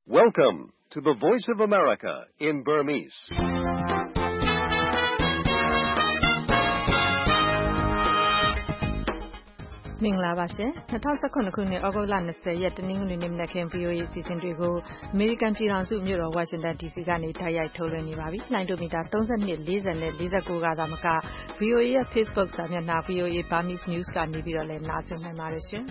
Welcome to the Voice of America in Burmese. ။မင်္ဂလာပါရှင်။2019ခုနှစ်ဩဂုတ်လ20ရက်တနင်္ဂနွေနေ့မနက်ခင်း VOA အစီအစဉ်တွေကိုအမေရိကန်ပြည်ထောင်စုမြို့တော်ဝါရှင်တန် DC ကနေတိုက်ရိုက်ထုတ်လွှင့်နေပါပြီ။လိုင်းဒိုမီတာ32 40နဲ့49ကသာမက VOA ရဲ့ Facebook စာမျက်နှာ VOA Burmese News ကနေပြီးတော့လည်းနားဆင်နိုင်ပါတယ်ရှင်။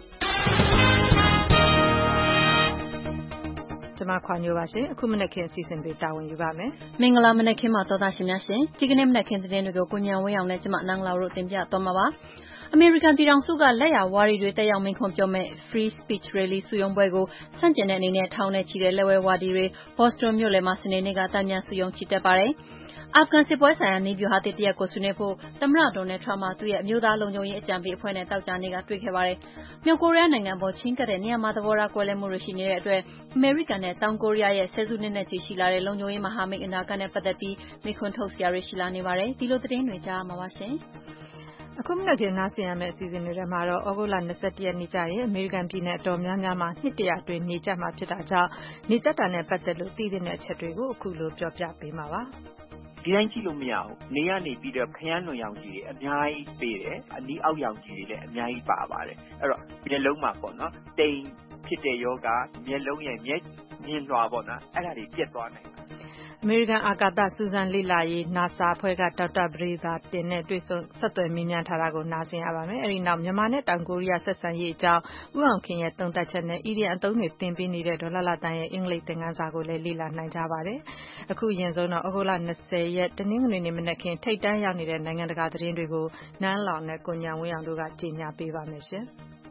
ကျွန်မခွာညိုပါရှင်အခုမနက်ခင်းအစီအစဉ်တွေတာဝန်ယူပါမယ်မင်္ဂလာမနက်ခင်းပါသောသားရှင်များရှင်ဒီကနေ့မနက်ခင်းသတင်းတွေကိုကိုညံဝင်းအောင်နဲ့ကျွန်မနန်းလာတို့တင်ပြသွားမှာပါအမေရိကန်ပြည်ထောင်စုကလက်ရဝါရီတွေတက်ရောက်မိန့်ခွန်းပြောမဲ့ Free Speech Rally စုရုံးပွဲကိုဆန့်ကျင်တဲ့အနေနဲ့ထောင်နဲ့ချီတဲ့လက်ဝဲဝါဒီတွေ Boston မြို့လယ်မှာစနေနေ့ကတမ်းပြန်စုရုံးချီတက်ပါတယ်အာဖဂန်စစ်ပွဲဆိုင်ရာနည်းဗျူဟာတစ်ရပ်ကိုဆွေးနွေးဖို့သမ္မတဒေါ်နယ်ထရမ့်မှသူ့ရဲ့အမျိုးသားလုံခြုံရေးအကြံပေးအဖွဲ့နဲ့တောက်ကြနေ့ကတွေ့ခဲ့ပါတယ်။မြောက်ကိုရီးယားနိုင်ငံပေါ်ချင်းကပ်တဲ့နေရာမှာသဘောထားကွဲလွဲမှုတွေရှိနေတဲ့အတွက်အမေရိကန်နဲ့တောင်ကိုရီးယားရဲ့ဆယ်စုနှစ်နဲ့ချီရှိလာတဲ့လုံခြုံရေးမဟာမိတ်အနာဂတ်နဲ့ပတ်သက်ပြီးမေးခွန်းထုတ်စရာတွေရှိလာနေပါတယ်။ဒီလိုသတင်းတွေကြားမှာပါရှင်။အခုမနက်ခင်းနားဆင်ရမယ့်အစီအစဉ်တွေထဲမှာတော့ဩဂုတ်လ21ရက်နေ့ကျရင်အမေရိကန်ပြည်နယ်အတော်များများမှာနှစ်တရာအတွင်းနေကျမှာဖြစ်တာကြောင့်နေကျတာနဲ့ပတ်သက်လို့သိသင့်တဲ့အချက်တွေကိုအခုလိုပြောပြပေးမှာပါ။ဒီတိုင်းကြည့်လို့မရဘူးနေရနေပြီးတော့ခရမ်းလွန်ရောင်ကြီးတွေအများကြီးပေးတယ်အနီးအောက်ရောင်ကြီးတွေလည်းအများကြီးပါပါတယ်အဲ့တော့မျက်လုံးမှာပေါ့နော်တိမ်ဖြစ်တဲ့ယောဂမျက်လုံးရဲ့မျက်မြင်လွှာပေါ့နော်အဲ့ဒါတွေပြတ်သွားနိုင်တယ်အမေရိကန်အာကာသစူးစမ်းလေ့လာရေး NASA အဖွဲ့ကဒေါက်တာပရိသာတင်နဲ့တွေ့ဆုံဆက်သွယ်မေးမြန်းထားတာကိုနားဆင်ရပါမယ်။အဲဒီနောက်မြန်မာနဲ့တောင်ကိုရီးယားဆက်ဆံရေးအကြောင်းဦးအောင်ခင်ရဲ့သုံးသပ်ချက်နဲ့ EDN အသုံးတွေသင်ပေးနေတဲ့ဒေါ်လာလာတန်ရဲ့အင်္ဂလိပ်သင်ခန်းစာကိုလည်းလေ့လာနိုင်ကြပါတယ်။အခုအရင်ဆုံးတော့ဩဂုတ်လ20ရက်တနင်္ဂနွေနေ့မနက်ခင်းထိပ်တန်းရောက်နေတဲ့နိုင်ငံတကာသတင်းတွေကိုနန်းလောင်နဲ့ကိုညံဝင်းအောင်တို့ကကြေညာပေးပါမယ်ရှင်။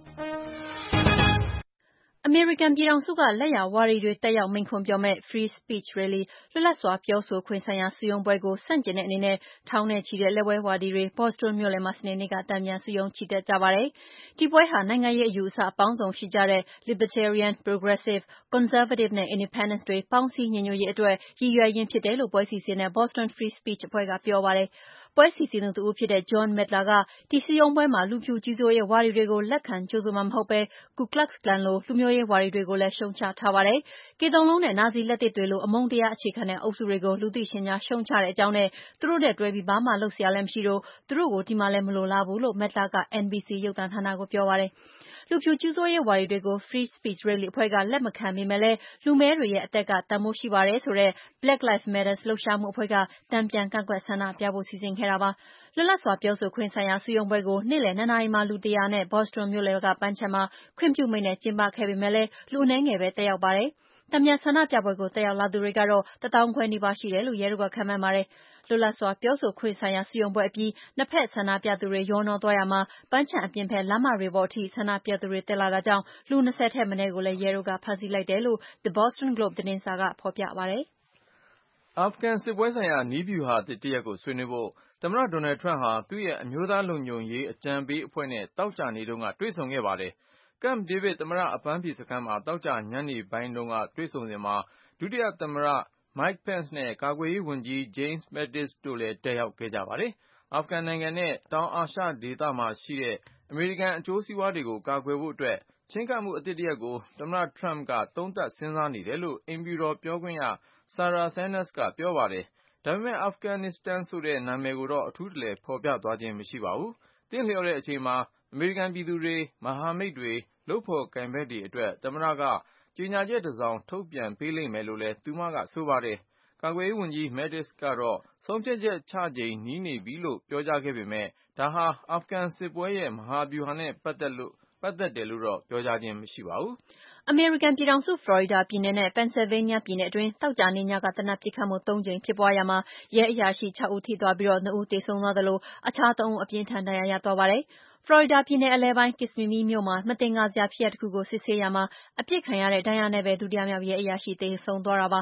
အမေရိကန်ပြည်ထောင်စုကလက်ရဝါဒီတွေတက်ရောက်မိန့်ခွန်းပြောမဲ့ Free Speech Rally လွတ်လပ်စွာပြောဆိုခွင့်ဆိုင်ရာစုရုံးပွဲကိုဆန့်ကျင်တဲ့အနေနဲ့ထောင်နဲ့ချီတဲ့လက်ဝဲဝါဒီတွေ Boston မြို့လယ်မှာစနေနေ့ကတမ်းပြန်စုရုံးချီတက်ကြပါတယ်။ဒီပွဲဟာနိုင်ငံရေးအယူအဆအပေါင်းစုံရှိကြတဲ့ Libertarian, Progressive, Conservative နဲ့ Independent တွေပေါင်းစည်းညီညွတ်ရေးအတွက်ရည်ရွယ်ရင်းဖြစ်တယ်လို့ပွဲစီစဉ်တဲ့ Boston Free Speech အဖွဲ့ကပြောပါတယ်။ပွဲစီစဉ်သူတဦးဖြစ်တဲ့ John Medler ကဒီစည်းရုံးပွဲမှာလူဖြူကြီးစိုးရေးဝါဒီတွေကိုလက်ခံကြိုဆိုမှာမဟုတ်ပဲ Ku Klux Klan လိုလူမျိုးရေးဝါဒီတွေကိုလည်းရှုံချထားပါတယ်။ကေတုံလုံးနဲ့နာဇီလက်သစ်တွေလိုအမုန်းတရားအခြေခံတဲ့အုပ်စုတွေကိုလူသိရှင်ကြားရှုံချတဲ့အကြောင်းနဲ့သူတို့နဲ့တွဲပြီးဘာမှလုပ်စရာလည်းမရှိတော့သူတို့ကိုဒီမှာလည်းမလိုလားဘူးလို့ Medler က NBC ရုပ်သံဌာနကိုပြောပါတယ်။လူဖြူကြီးစိုးရေးဝါဒီတွေကို Free Speech Rally အဖွဲ့ကလက်မခံပေမဲ့လည်းလူမဲတွေရဲ့အသက်ကတန်ဖိုးရှိပါတယ်ဆိုတဲ့ Black Lives Matter လှုပ်ရှားမှုအဖွဲ့ကတန်ပြန်ကန့်ကွက်ဆန္ဒပြဖို့စီစဉ်ခဲ့တာပါ။လွတ်လပ်စွာပြောဆိုခွင့်ဆိုင်ရာစုရုံးပွဲကိုနေ့လယ်2နာရီမှာလူ100နဲ့ Boston မြို့လယ်ကပန်းခြံမှာခွင့်ပြုမိန့်နဲ့ကျင်းပခဲ့ပေမဲ့လည်းလူအနည်းငယ်ပဲတက်ရောက်ပါတယ်။တန်ပြန်ဆန္ဒပြပွဲကိုတက်ရောက်လာသူတွေကတော့1000ခွဲနီးပါးရှိတယ်လို့ရဲတို့ကခန့်မှန်းပါတယ်။လွတ်လပ်စွာပြောဆိုခွင့်ဆိုင်ရာစုရုံးပွဲအပြီးနှစ်ဖက်ဆန္ဒပြသူတွေရောနှောသွားရမှာပန်းခြံအပြင်ဘက်လမ်းမတွေပေါ်အထိဆန္ဒပြသူတွေတက်လာတာကြောင့်လူ20ထက်မနည်းကိုလည်းရဲတို့ကဖမ်းဆီးလိုက်တယ်လို့ The Boston Globe သတင်းစာကဖော်ပြပါတယ်။အာဖဂန်စစ်ပွဲဆိုင်ရာနည်းဗျူဟာတစ်ရပ်ကိုဆွေးနွေးဖို့သမ္မတဒေါ်နယ်ထရမ့်ဟာသူ့ရဲ့အမျိုးသားလုံခြုံရေးအကြံပေးအဖွဲ့နဲ့တောက်ကြနေတုန်းကတွေ့ဆုံခဲ့ပါတယ်။ Camp David သမ္မတအပန်းဖြေစခန်းမှာတောက်ကြညနေပိုင်းတုန်းကတွေ့ဆုံစဉ်မှာဒုတိယသမ္မတMike Pence နဲ့ကာကွယ်ရေးဝန်ကြီး James Mattis တို့လည်းတက်ရောက်ခဲ့ကြပါတယ်။အာဖဂန်နိုင်ငံနဲ့တောင်အာရှဒေသမှာရှိတဲ့အမေရိကန်အကျိုးစီးပွားတွေကိုကာကွယ်ဖို့အတွက်ချဉ်းကပ်မှုအသစ်တစ်ရပ်ကိုသမ္မတထရမ့်ကသုံးသပ်စဉ်းစားနေတယ်လို့အိမ်ဖြူတော်ပြောခွင့်ရ Sarah Sanders ကပြောပါတယ်။ဒါပေမဲ့ Afghanistan ဆိုတဲ့နာမည်ကိုတော့အထူးတလည်ဖော်ပြသွားခြင်းမရှိပါဘူး။သင့်လျော်တဲ့အချိန်မှာအမေရိကန်ပြည်သူတွေမဟာမိတ်တွေလုပ်ဖော်ကိုင်ဘက်တွေအတွက်သမ္မတကကြေညာချက်တစ်စောင်ထုတ်ပြန်ပေးလိမ့်မယ်လို့လည်းသူမကဆိုပါတယ်။ကာကွယ်ရေးဝန်ကြီး Mattis ကတော့ဆုံးဖြတ်ချက်ချချိန်နီးနေပြီလို့ပြောကြားခဲ့ပေမဲ့ဒါဟာအာဖဂန်စစ်ပွဲရဲ့မဟာဗျူဟာနဲ့ပတ်သက်တယ်လို့တော့ပြောကြားခြင်းမရှိပါဘူး။အမေရိကန်ပြည်ထောင်စုဖလော်ရီဒါပြည်နယ်နဲ့ Pennsylvania ပြည်နယ်အတွင်းသောကြာနေ့ညကသေနတ်ပစ်ခတ်မှု3ကြိမ်ဖြစ်ပွားရာမှာရဲအရာရှိ6ဦးထိသွားပြီး2ဦးသေဆုံးသွားသလိုအခြား3ဦးအပြင်းထန်ဒဏ်ရာရသွားပါတယ်။ဖလော်ရီဒါပြည်နယ်အလယ်ပိုင်း Kissimmee မြို့မှာမသင်္ကာစရာဖြစ်ရပ်တစ်ခုကိုစစ်ဆေးရာမှာအပစ်ခံရတဲ့ဒဏ်ရာနဲ့ပဲဒုတိယမြောက်ရဲအရာရှိသေဆုံးသွားတာပါ။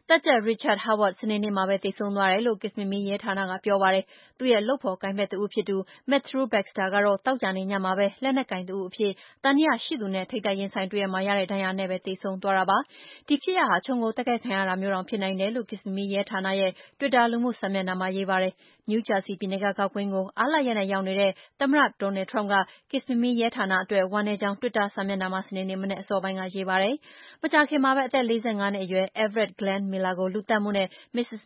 တပ်ကြပ် Richard Howard စနေနေ့မှာပဲသေဆုံးသွားတယ်လို့ Kissimmee ရဲဌာနကပြောပါတယ်။သူ့ရဲ့လုပ်ဖော်ကိုင်ဖက်တဦးဖြစ်သူ Matthew Baxter ကတော့သောကြာနေ့ညမှာပဲလက်နက်ကိုင်တဦးအဖြစ်သံသယရှိသူနဲ့ထိပ်တိုက်ရင်ဆိုင်တွေ့ရမှာရတဲ့ဒဏ်ရာနဲ့ပဲသေဆုံးသွားတာပါ။ဒီဖြစ်ရပ်ဟာခြုံကိုတိုက်ခိုက်ခံရတာမျိုးတောင်ဖြစ်နိုင်တယ်လို့ Kissimmee ရဲဌာနရဲ့ Twitter လူမှုစာမျက်နှာမှာရေးပါတယ်။ New Jersey ပြည်နယ်ကကောက်ကွင်းကိုအားလပ်ရက်နဲ့ရောက်နေတဲ့သမ္မတ Donald Trump က Kissimmee ရဲဌာနအတွက်ဝမ်းနည်းကြောင်း Twitter စာမျက်နှာမှာစနေနေ့မနက်အစောပိုင်းကရေးပါတယ်။မကြာခင်မှာပဲအသက် 45 နှစ်အရွယ် Everett Glenn Miller ကိုလူသတ်မှုနဲ့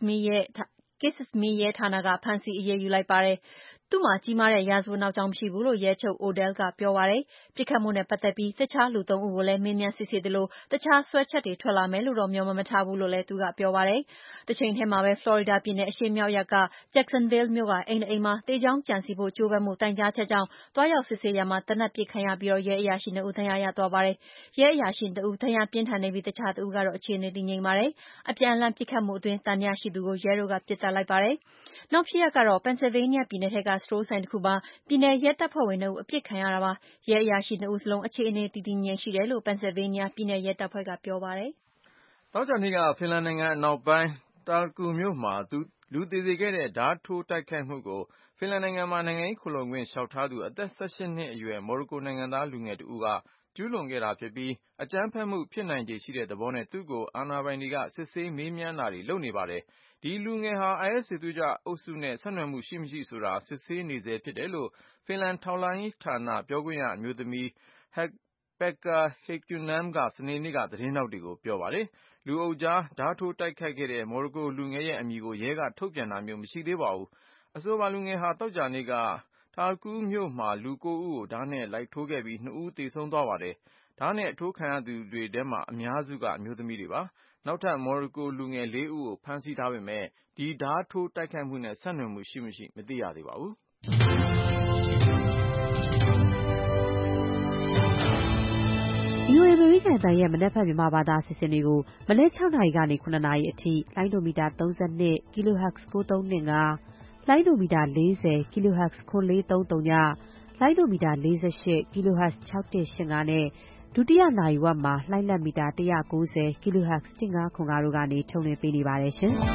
Kissimmee ရဲဌာနကဖမ်းဆီးအရေးယူလိုက်ပါတယ်။သူ့မှာကြီးမားတဲ့ရာဇဝတ်နောက်ကြောင်းမရှိဘူးလို့ရဲချုပ် Odell ကပြောပါတယ်။ပစ်ခတ်မှုနဲ့ပတ်သက်ပြီးတခြားလူ 3 ဦးကိုလည်းမေးမြန်းစစ်ဆေးသလိုတခြားစွဲချက်တွေထွက်လာမယ်လို့တော့မျှော်မှန်းမထားဘူးလို့လည်းသူကပြောပါတယ်။တချိန်ထဲမှာပဲ Florida ပြည်နယ်အရှေ့မြောက်ရပ်က Jacksonville မြို့ကအိမ်တအိမ်မှာသေကြောင်းကြံစည်ဖို့ကြိုးပမ်းမှုတိုင်ကြားချက်ကြောင့်သွားရောက်စစ်ဆေးရာမှာသေနတ်ပစ်ခံရပြီးရဲအရာရှိ 2 ဦးဒဏ်ရာရသွားပါတယ်။ရဲအရာရှိ 1 ဦးဒဏ်ရာပြင်းထန်နေပြီးတခြားတဦးကတော့အခြေအနေတည်ငြိမ်ပါတယ်။အပြန်အလှန်ပစ်ခတ်မှုအတွင်းသံသယရှိသူကိုရဲတို့ကပစ်သတ်လိုက်ပါတယ်။နောက်ဖြစ်ရပ်ကတော့ Pennsylvania ပြည်နယ်ထဲကစတိုးဆိုင်တခုမှာပြည်နယ်ရဲတပ်ဖွဲ့ဝင် 2 ဦးအပစ်ခံရတာပါ။ရဲအရာရှိ 2 ဦးစလုံးအခြေအနေတည်တည်ငြိမ်ရှိတယ်လို့ Pennsylvania ပြည်နယ်ရဲတပ်ဖွဲ့ကပြောပါတယ်။သောကြာနေ့ကဖင်လန်နိုင်ငံအနောက်ပိုင်း Turku မြို့မှာလူသေစေခဲ့တဲ့ဓားထိုးတိုက်ခိုက်မှုကိုဖင်လန်နိုင်ငံမှာနိုင်ငံရေးခိုလှုံခွင့်လျှောက်ထားသူအသက် 18 နှစ်အရွယ်မော်ရိုကိုနိုင်ငံသားလူငယ်တဦးကကျူးလွန်ခဲ့တာဖြစ်ပြီးအကြမ်းဖက်မှုဖြစ်နိုင်ခြေရှိတဲ့သဘောနဲ့သူ့ကိုအာဏာပိုင်တွေကစစ်ဆေးမေးမြန်းတာတွေလုပ်နေပါတယ်။ဒီလူငယ်ဟာ IS စစ်သွေးကြွအုပ်စုနဲ့ဆက်နွယ်မှုရှိမရှိဆိုတာစစ်ဆေးနေဆဲဖြစ်တယ်လို့ဖင်လန်ထောက်လှမ်းရေးဌာနပြောခွင့်ရအမျိုးသမီး Pekka Heikkinen ကစနေနေ့ကသတင်းထောက်တွေကိုပြောပါတယ်။လူအုပ်ကြားဓားထိုးတိုက်ခိုက်ခဲ့တဲ့မော်ရိုကိုလူငယ်ရဲ့အမည်ကိုရဲကထုတ်ပြန်တာမျိုးမရှိသေးပါဘူး။အဆိုပါလူငယ်ဟာသောကြာနေ့ကTurku မြို့မှာလူ 9 ဦးကိုဓားနဲ့လိုက်ထိုးခဲ့ပြီး 2 ဦးသေဆုံးသွားပါတယ်။ဓားနဲ့အထိုးခံရသူတွေထဲမှာအများစုကအမျိုးသမီးတွေပါ။နောက်ထပ်မော်ရိုကိုလူငယ် 4 ဦးကိုဖမ်းဆီးထားပေမဲ့ဒီဓားထိုးတိုက်ခိုက်မှုနဲ့ဆက်နွယ်မှုရှိမရှိမသိရသေးပါဘူး။ VOA အမေရိကန်အသံရဲ့မနက်ဖြန်မြန်မာဘာသာအစီအစဉ်တွေကိုမနက် 6 နာရီကနေ 9 နာရီအထိလိုင်းဒိုမီတာ 32 kHz 9325 လိုင်းဒိုမီတာ 40 kHz 9430 ည လိုင်းဒိုမီတာ 48 kHz 6185နဲ့ဒုတိယနာရီဝက်မှာလှိုင်းလက်မီတာ 190 kHz 1505တို့ကနေထုတ်လွှင့်ပေးနေပါတယ်ရှင်။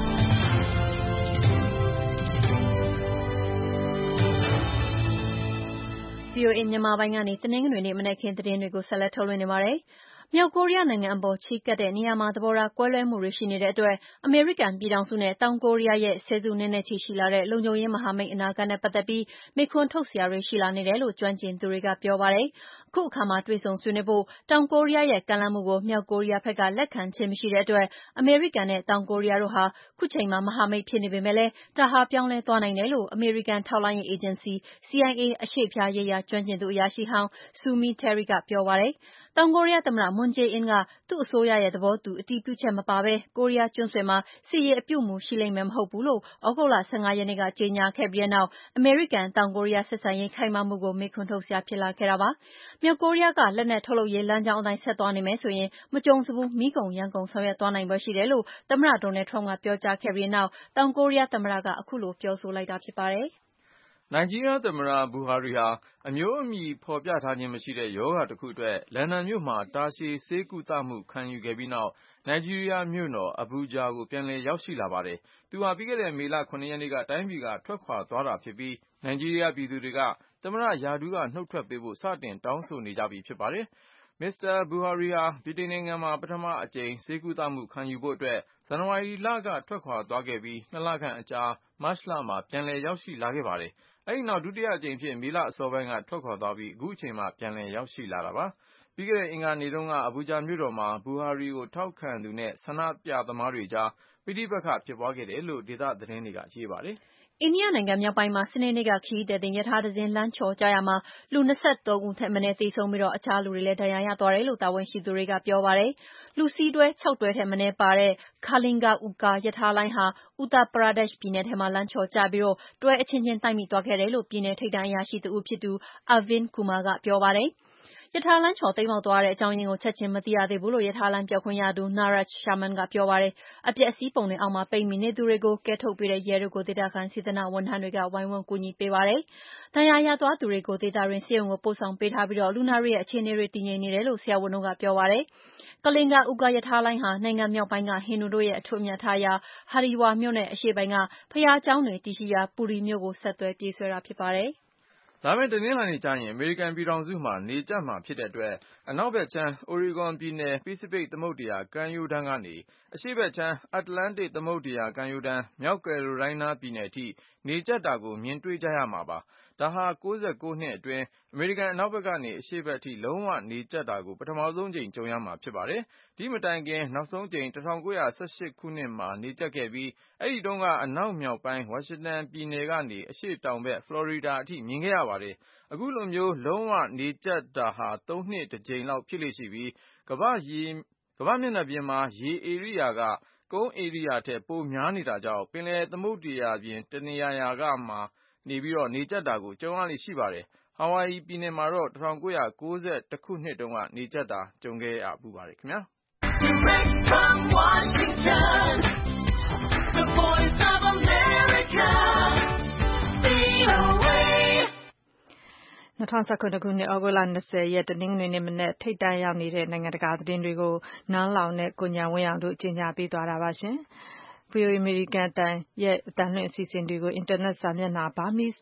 VOA မြန်မာပိုင်းကနေတနင်္ဂနွေနေ့မနက်ခင်းသတင်းတွေကိုဆက်လက်ထုတ်လွှင့်နေပါတယ်။မြောက်ကိုရီးယားနိုင်ငံအပေါ်ချဉ်းကပ်တဲ့နေရာမှာသဘောထားကွဲလွဲမှုတွေရှိနေတဲ့အတွက်အမေရိကန်ပြည်ထောင်စုနဲ့တောင်ကိုရီးယားရဲ့ဆယ်စုနှစ်နဲ့ချီရှိလာတဲ့လုံခြုံရေးမဟာမိတ်အနာဂတ်နဲ့ပတ်သက်ပြီးမေးခွန်းထုတ်စရာတွေရှိလာနေတယ်လို့ကျွမ်းကျင်သူတွေကပြောပါတယ်။အခုအခါမှာတွေ့ဆုံဆွေးနွေးဖို့တောင်ကိုရီးယားရဲ့ကမ်းလှမ်းမှုကိုမြောက်ကိုရီးယားဘက်ကလက်ခံခြင်းမရှိတဲ့အတွက်အမေရိကန်နဲ့တောင်ကိုရီးယားတို့ဟာခုချိန်မှာမဟာမိတ်ဖြစ်နေပေမဲ့လည်းဒါဟာပြောင်းလဲသွားနိုင်တယ်လို့အမေရိကန်ထောက်လှမ်းရေးအေဂျင်စီ CIA အရှေ့ဖျားရေးရာကျွမ်းကျင်သူအရာရှိဟောင်း Sue Terry ကပြောပါတယ်။တောင်ကိုရီးယားသမ္မတ Moon Jae-in ကသူ့အစိုးရရဲ့သဘောတူအတည်ပြုချက်မပါဘဲကိုရီးယားကျွန်းဆွယ်မှာစစ်ရေးအပြုအမူရှိလိမ့်မယ်မဟုတ်ဘူးလို့ဩဂုတ်လ 15 ရက်နေ့ကကြေညာခဲ့ပြီးတဲ့နောက်အမေရိကန်တောင်ကိုရီးယားဆက်ဆံရေးခိုင်မာမှုကိုမေးခွန်းထုတ်စရာဖြစ်လာခဲ့တာပါ။မြောက်ကိုရီးယားကလက်နက်ထုတ်လုပ်ရေးလမ်းကြောင်းအတိုင်းဆက်သွားနေမယ်ဆိုရင်မကြုံစဖူးမီးကုန်ယမ်းကုန်ဆောင်ရွက်သွားနိုင်ဖွယ်ရှိတယ်လို့သမ္မတ Donald Trump ကပြောကြားခဲ့ပြီးတဲ့နောက်တောင်ကိုရီးယားသမ္မတကအခုလိုပြောဆိုလိုက်တာဖြစ်ပါတယ်။နိုင်ဂျီးရီးယားသမ္မတဘူဟာရီဟာအမျိုးအမည်ဖော်ပြထားခြင်းမရှိတဲ့ရောဂါတစ်ခုအတွက်လန်ဒန်မြို့မှာတာရှည်ဆေးကုသမှုခံယူခဲ့ပြီးနောက်နိုင်ဂျီးရီးယားမြို့တော်အဘူဂျာကိုပြန်လည်ရောက်ရှိလာပါတယ်။သူဟာပြီးခဲ့တဲ့မေလ 7 ရက်နေ့ကတိုင်းပြည်ကထွက်ခွာသွားတာဖြစ်ပြီးနိုင်ဂျီးရီးယားပြည်သူတွေကသမ္မတရာထူးကနှုတ်ထွက်ပေးဖို့စတင်တောင်းဆိုနေကြပြီဖြစ်ပါတယ်။ မစ္စတာဘူဟာရီဟာဗြိတိန်နိုင်ငံမှာပထမအကြိမ်ဆေးကုသမှုခံယူဖို့အတွက်ဇန်နဝါရီလကထွက်ခွာသွားခဲ့ပြီး2 လခန့်အကြာမတ်လမှာပြန်လည်ရောက်ရှိလာခဲ့ပါတယ်။အဲဒီနောက်ဒုတိယအကြိမ်အဖြစ်မေလအစောပိုင်းကထွက်ခွာသွားပြီးအခုအချိန်မှပြန်လည်ရောက်ရှိလာတာပါ။ပြီးခဲ့တဲ့အင်္ဂါနေ့တုန်းကအဘူဂျာမြို့တော်မှာဘူဟာရီကိုထောက်ခံသူနဲ့ဆန္ဒပြသမားတွေကြားပဋိပက္ခဖြစ်ပွားခဲ့တယ်လို့ဒေသသတင်းတွေကရေးပါတယ်။အိန္ဒိယနိုင်ငံမြောက်ပိုင်းမှာစနေနေ့ကခရီးသည်တင်ရထားတစ်စင်းလမ်းချော်ကျရာမှာလူ 23 ဦးထက်မနည်းသေဆုံးပြီးအခြားလူတွေလည်းဒဏ်ရာရသွားတယ်လို့တာဝန်ရှိသူတွေကပြောပါတယ်။လူစီးတွဲ 6 တွဲထက်မနည်းပါတဲ့ Kalinga-Ukka ရထားလိုင်းဟာ Uttar Pradesh ပြည်နယ်ထဲမှာလမ်းချော်ကျပြီးတွဲအချင်းချင်းတိုက်မိသွားခဲ့တယ်လို့ပြည်နယ်ထိပ်တန်းအရာရှိတဦးဖြစ်သူ Arvind Kumar ကပြောပါတယ်။ရထားလမ်းချော်သိမ်းပေါက်သွားတဲ့အကြောင်းရင်းကိုချက်ချင်းမသိရသေးဘူးလို့ရထားလမ်းပြောခွင့်ရသူ Niraj Sharman ကပြောပါတယ်။အပျက်အစီးပုံတွေအောက်မှာပိတ်မိနေသူတွေကိုကယ်ထုတ်ပေးတဲ့ရဲတို့ကိုဒေသခံစေတနာဝန်ထမ်းတွေကဝိုင်းဝန်းကူညီပေးပါတယ်။ဒဏ်ရာရသွားသူတွေကိုဒေသတွင်းဆေးရုံကိုပို့ဆောင်ပေးထားပြီးလူနာတွေရဲ့အခြေအနေတွေတည်ငြိမ်နေတယ်လို့ဆရာဝန်တို့ကပြောပါတယ်။ကလင်္ကာဥကာရထားလိုင်းဟာနိုင်ငံမြောက်ပိုင်းကဟိန္ဒူတို့ရဲ့အထွတ်အမြတ်ထားရာ Haridwar မြို့နဲ့အရှေ့ပိုင်းကဘုရားကျောင်းတွေတည်ရှိရာ Puri မြို့ကိုဆက်သွယ်ပြေးဆွဲတာဖြစ်ပါတယ်။လာမယ့်တနင်္လာနေ့ကျရင်အမေရိကန်ပြည်ထောင်စုမှာနေကြမှာဖြစ်တဲ့အတွက်အနောက်ဘက်ခြမ်း Oregon ပြည်နယ်ပစိဖိတ်သမုဒ္ဒရာကမ်းရိုးတန်းကနေအရှေ့ဘက်ခြမ်း Atlantic သမုဒ္ဒရာကမ်းရိုးတန်းမြောက်ကယ်ရိုလိုင်းနားပြည်နယ်အထိနေကြတ်တာကိုမြင်တွေ့ကြရမှာပါ။ဒါဟာ69နှစ်အတွင်းအမေရိကန်အနောက်ဘက်ကနေအရှေ့ဘက်အထိလုံးဝနေကြတ်တာကိုပထမဆုံးကြိမ်ကြုံရမှာဖြစ်ပါတယ်။ဒီမတိုင်ခင်နောက်ဆုံးကြိမ်1918ခုနှစ်မှာနေကြတ်ခဲ့ပြီးအဲဒီတုန်းကအနောက်မြောက်ပိုင်းဝါရှင်တန်ပြည်နယ်ကနေအရှေ့တောင်ဘက်ဖလော်ရီဒါအထိမြင်ခဲ့ရပါတယ်။အခုလိုမျိုးလုံးဝနေကြတ်တာဟာ3နှစ်တစ်ကြိမ်လောက်ဖြစ်လေ့ရှိပြီးကမ္ဘာမျက်နှာပြင်မှာရေဧရိယာကကုန်းဧရိယာထက်ပိုများနေတာကြောင့်ပင်လယ်သမုဒ္ဒရာပြင်တနေရာရာမှာနေကြတ်တာကိုကြုံရလေ့ရှိပါတယ်။ ဟာဝိုင်အီပြည်နယ်မှာတော့1991ခုနှစ်တုန်းကနေကြတ်တာကြုံခဲ့ရဖူးပါတယ်ခင်ဗျာ။ Direct from Washington, the voice of America, VOA 2019ခုနှစ်ဩဂုတ်လ20ရက်တနင်္ဂနွေနေ့မနက်ထိပ်တန်းရောက်နေတဲ့နိုင်ငံတကာသတင်းတွေကိုနန်းလောင်နဲ့ကိုဉာဏ်ဝင်းအောင်တို့ကြီးညာပေးသွားတာပါရှင်။ VOA အမေရိကန်အသံရဲ့အသံလွှင့်အစီအစဉ်တွေကိုအင်တာနက်စာမျက်နှာ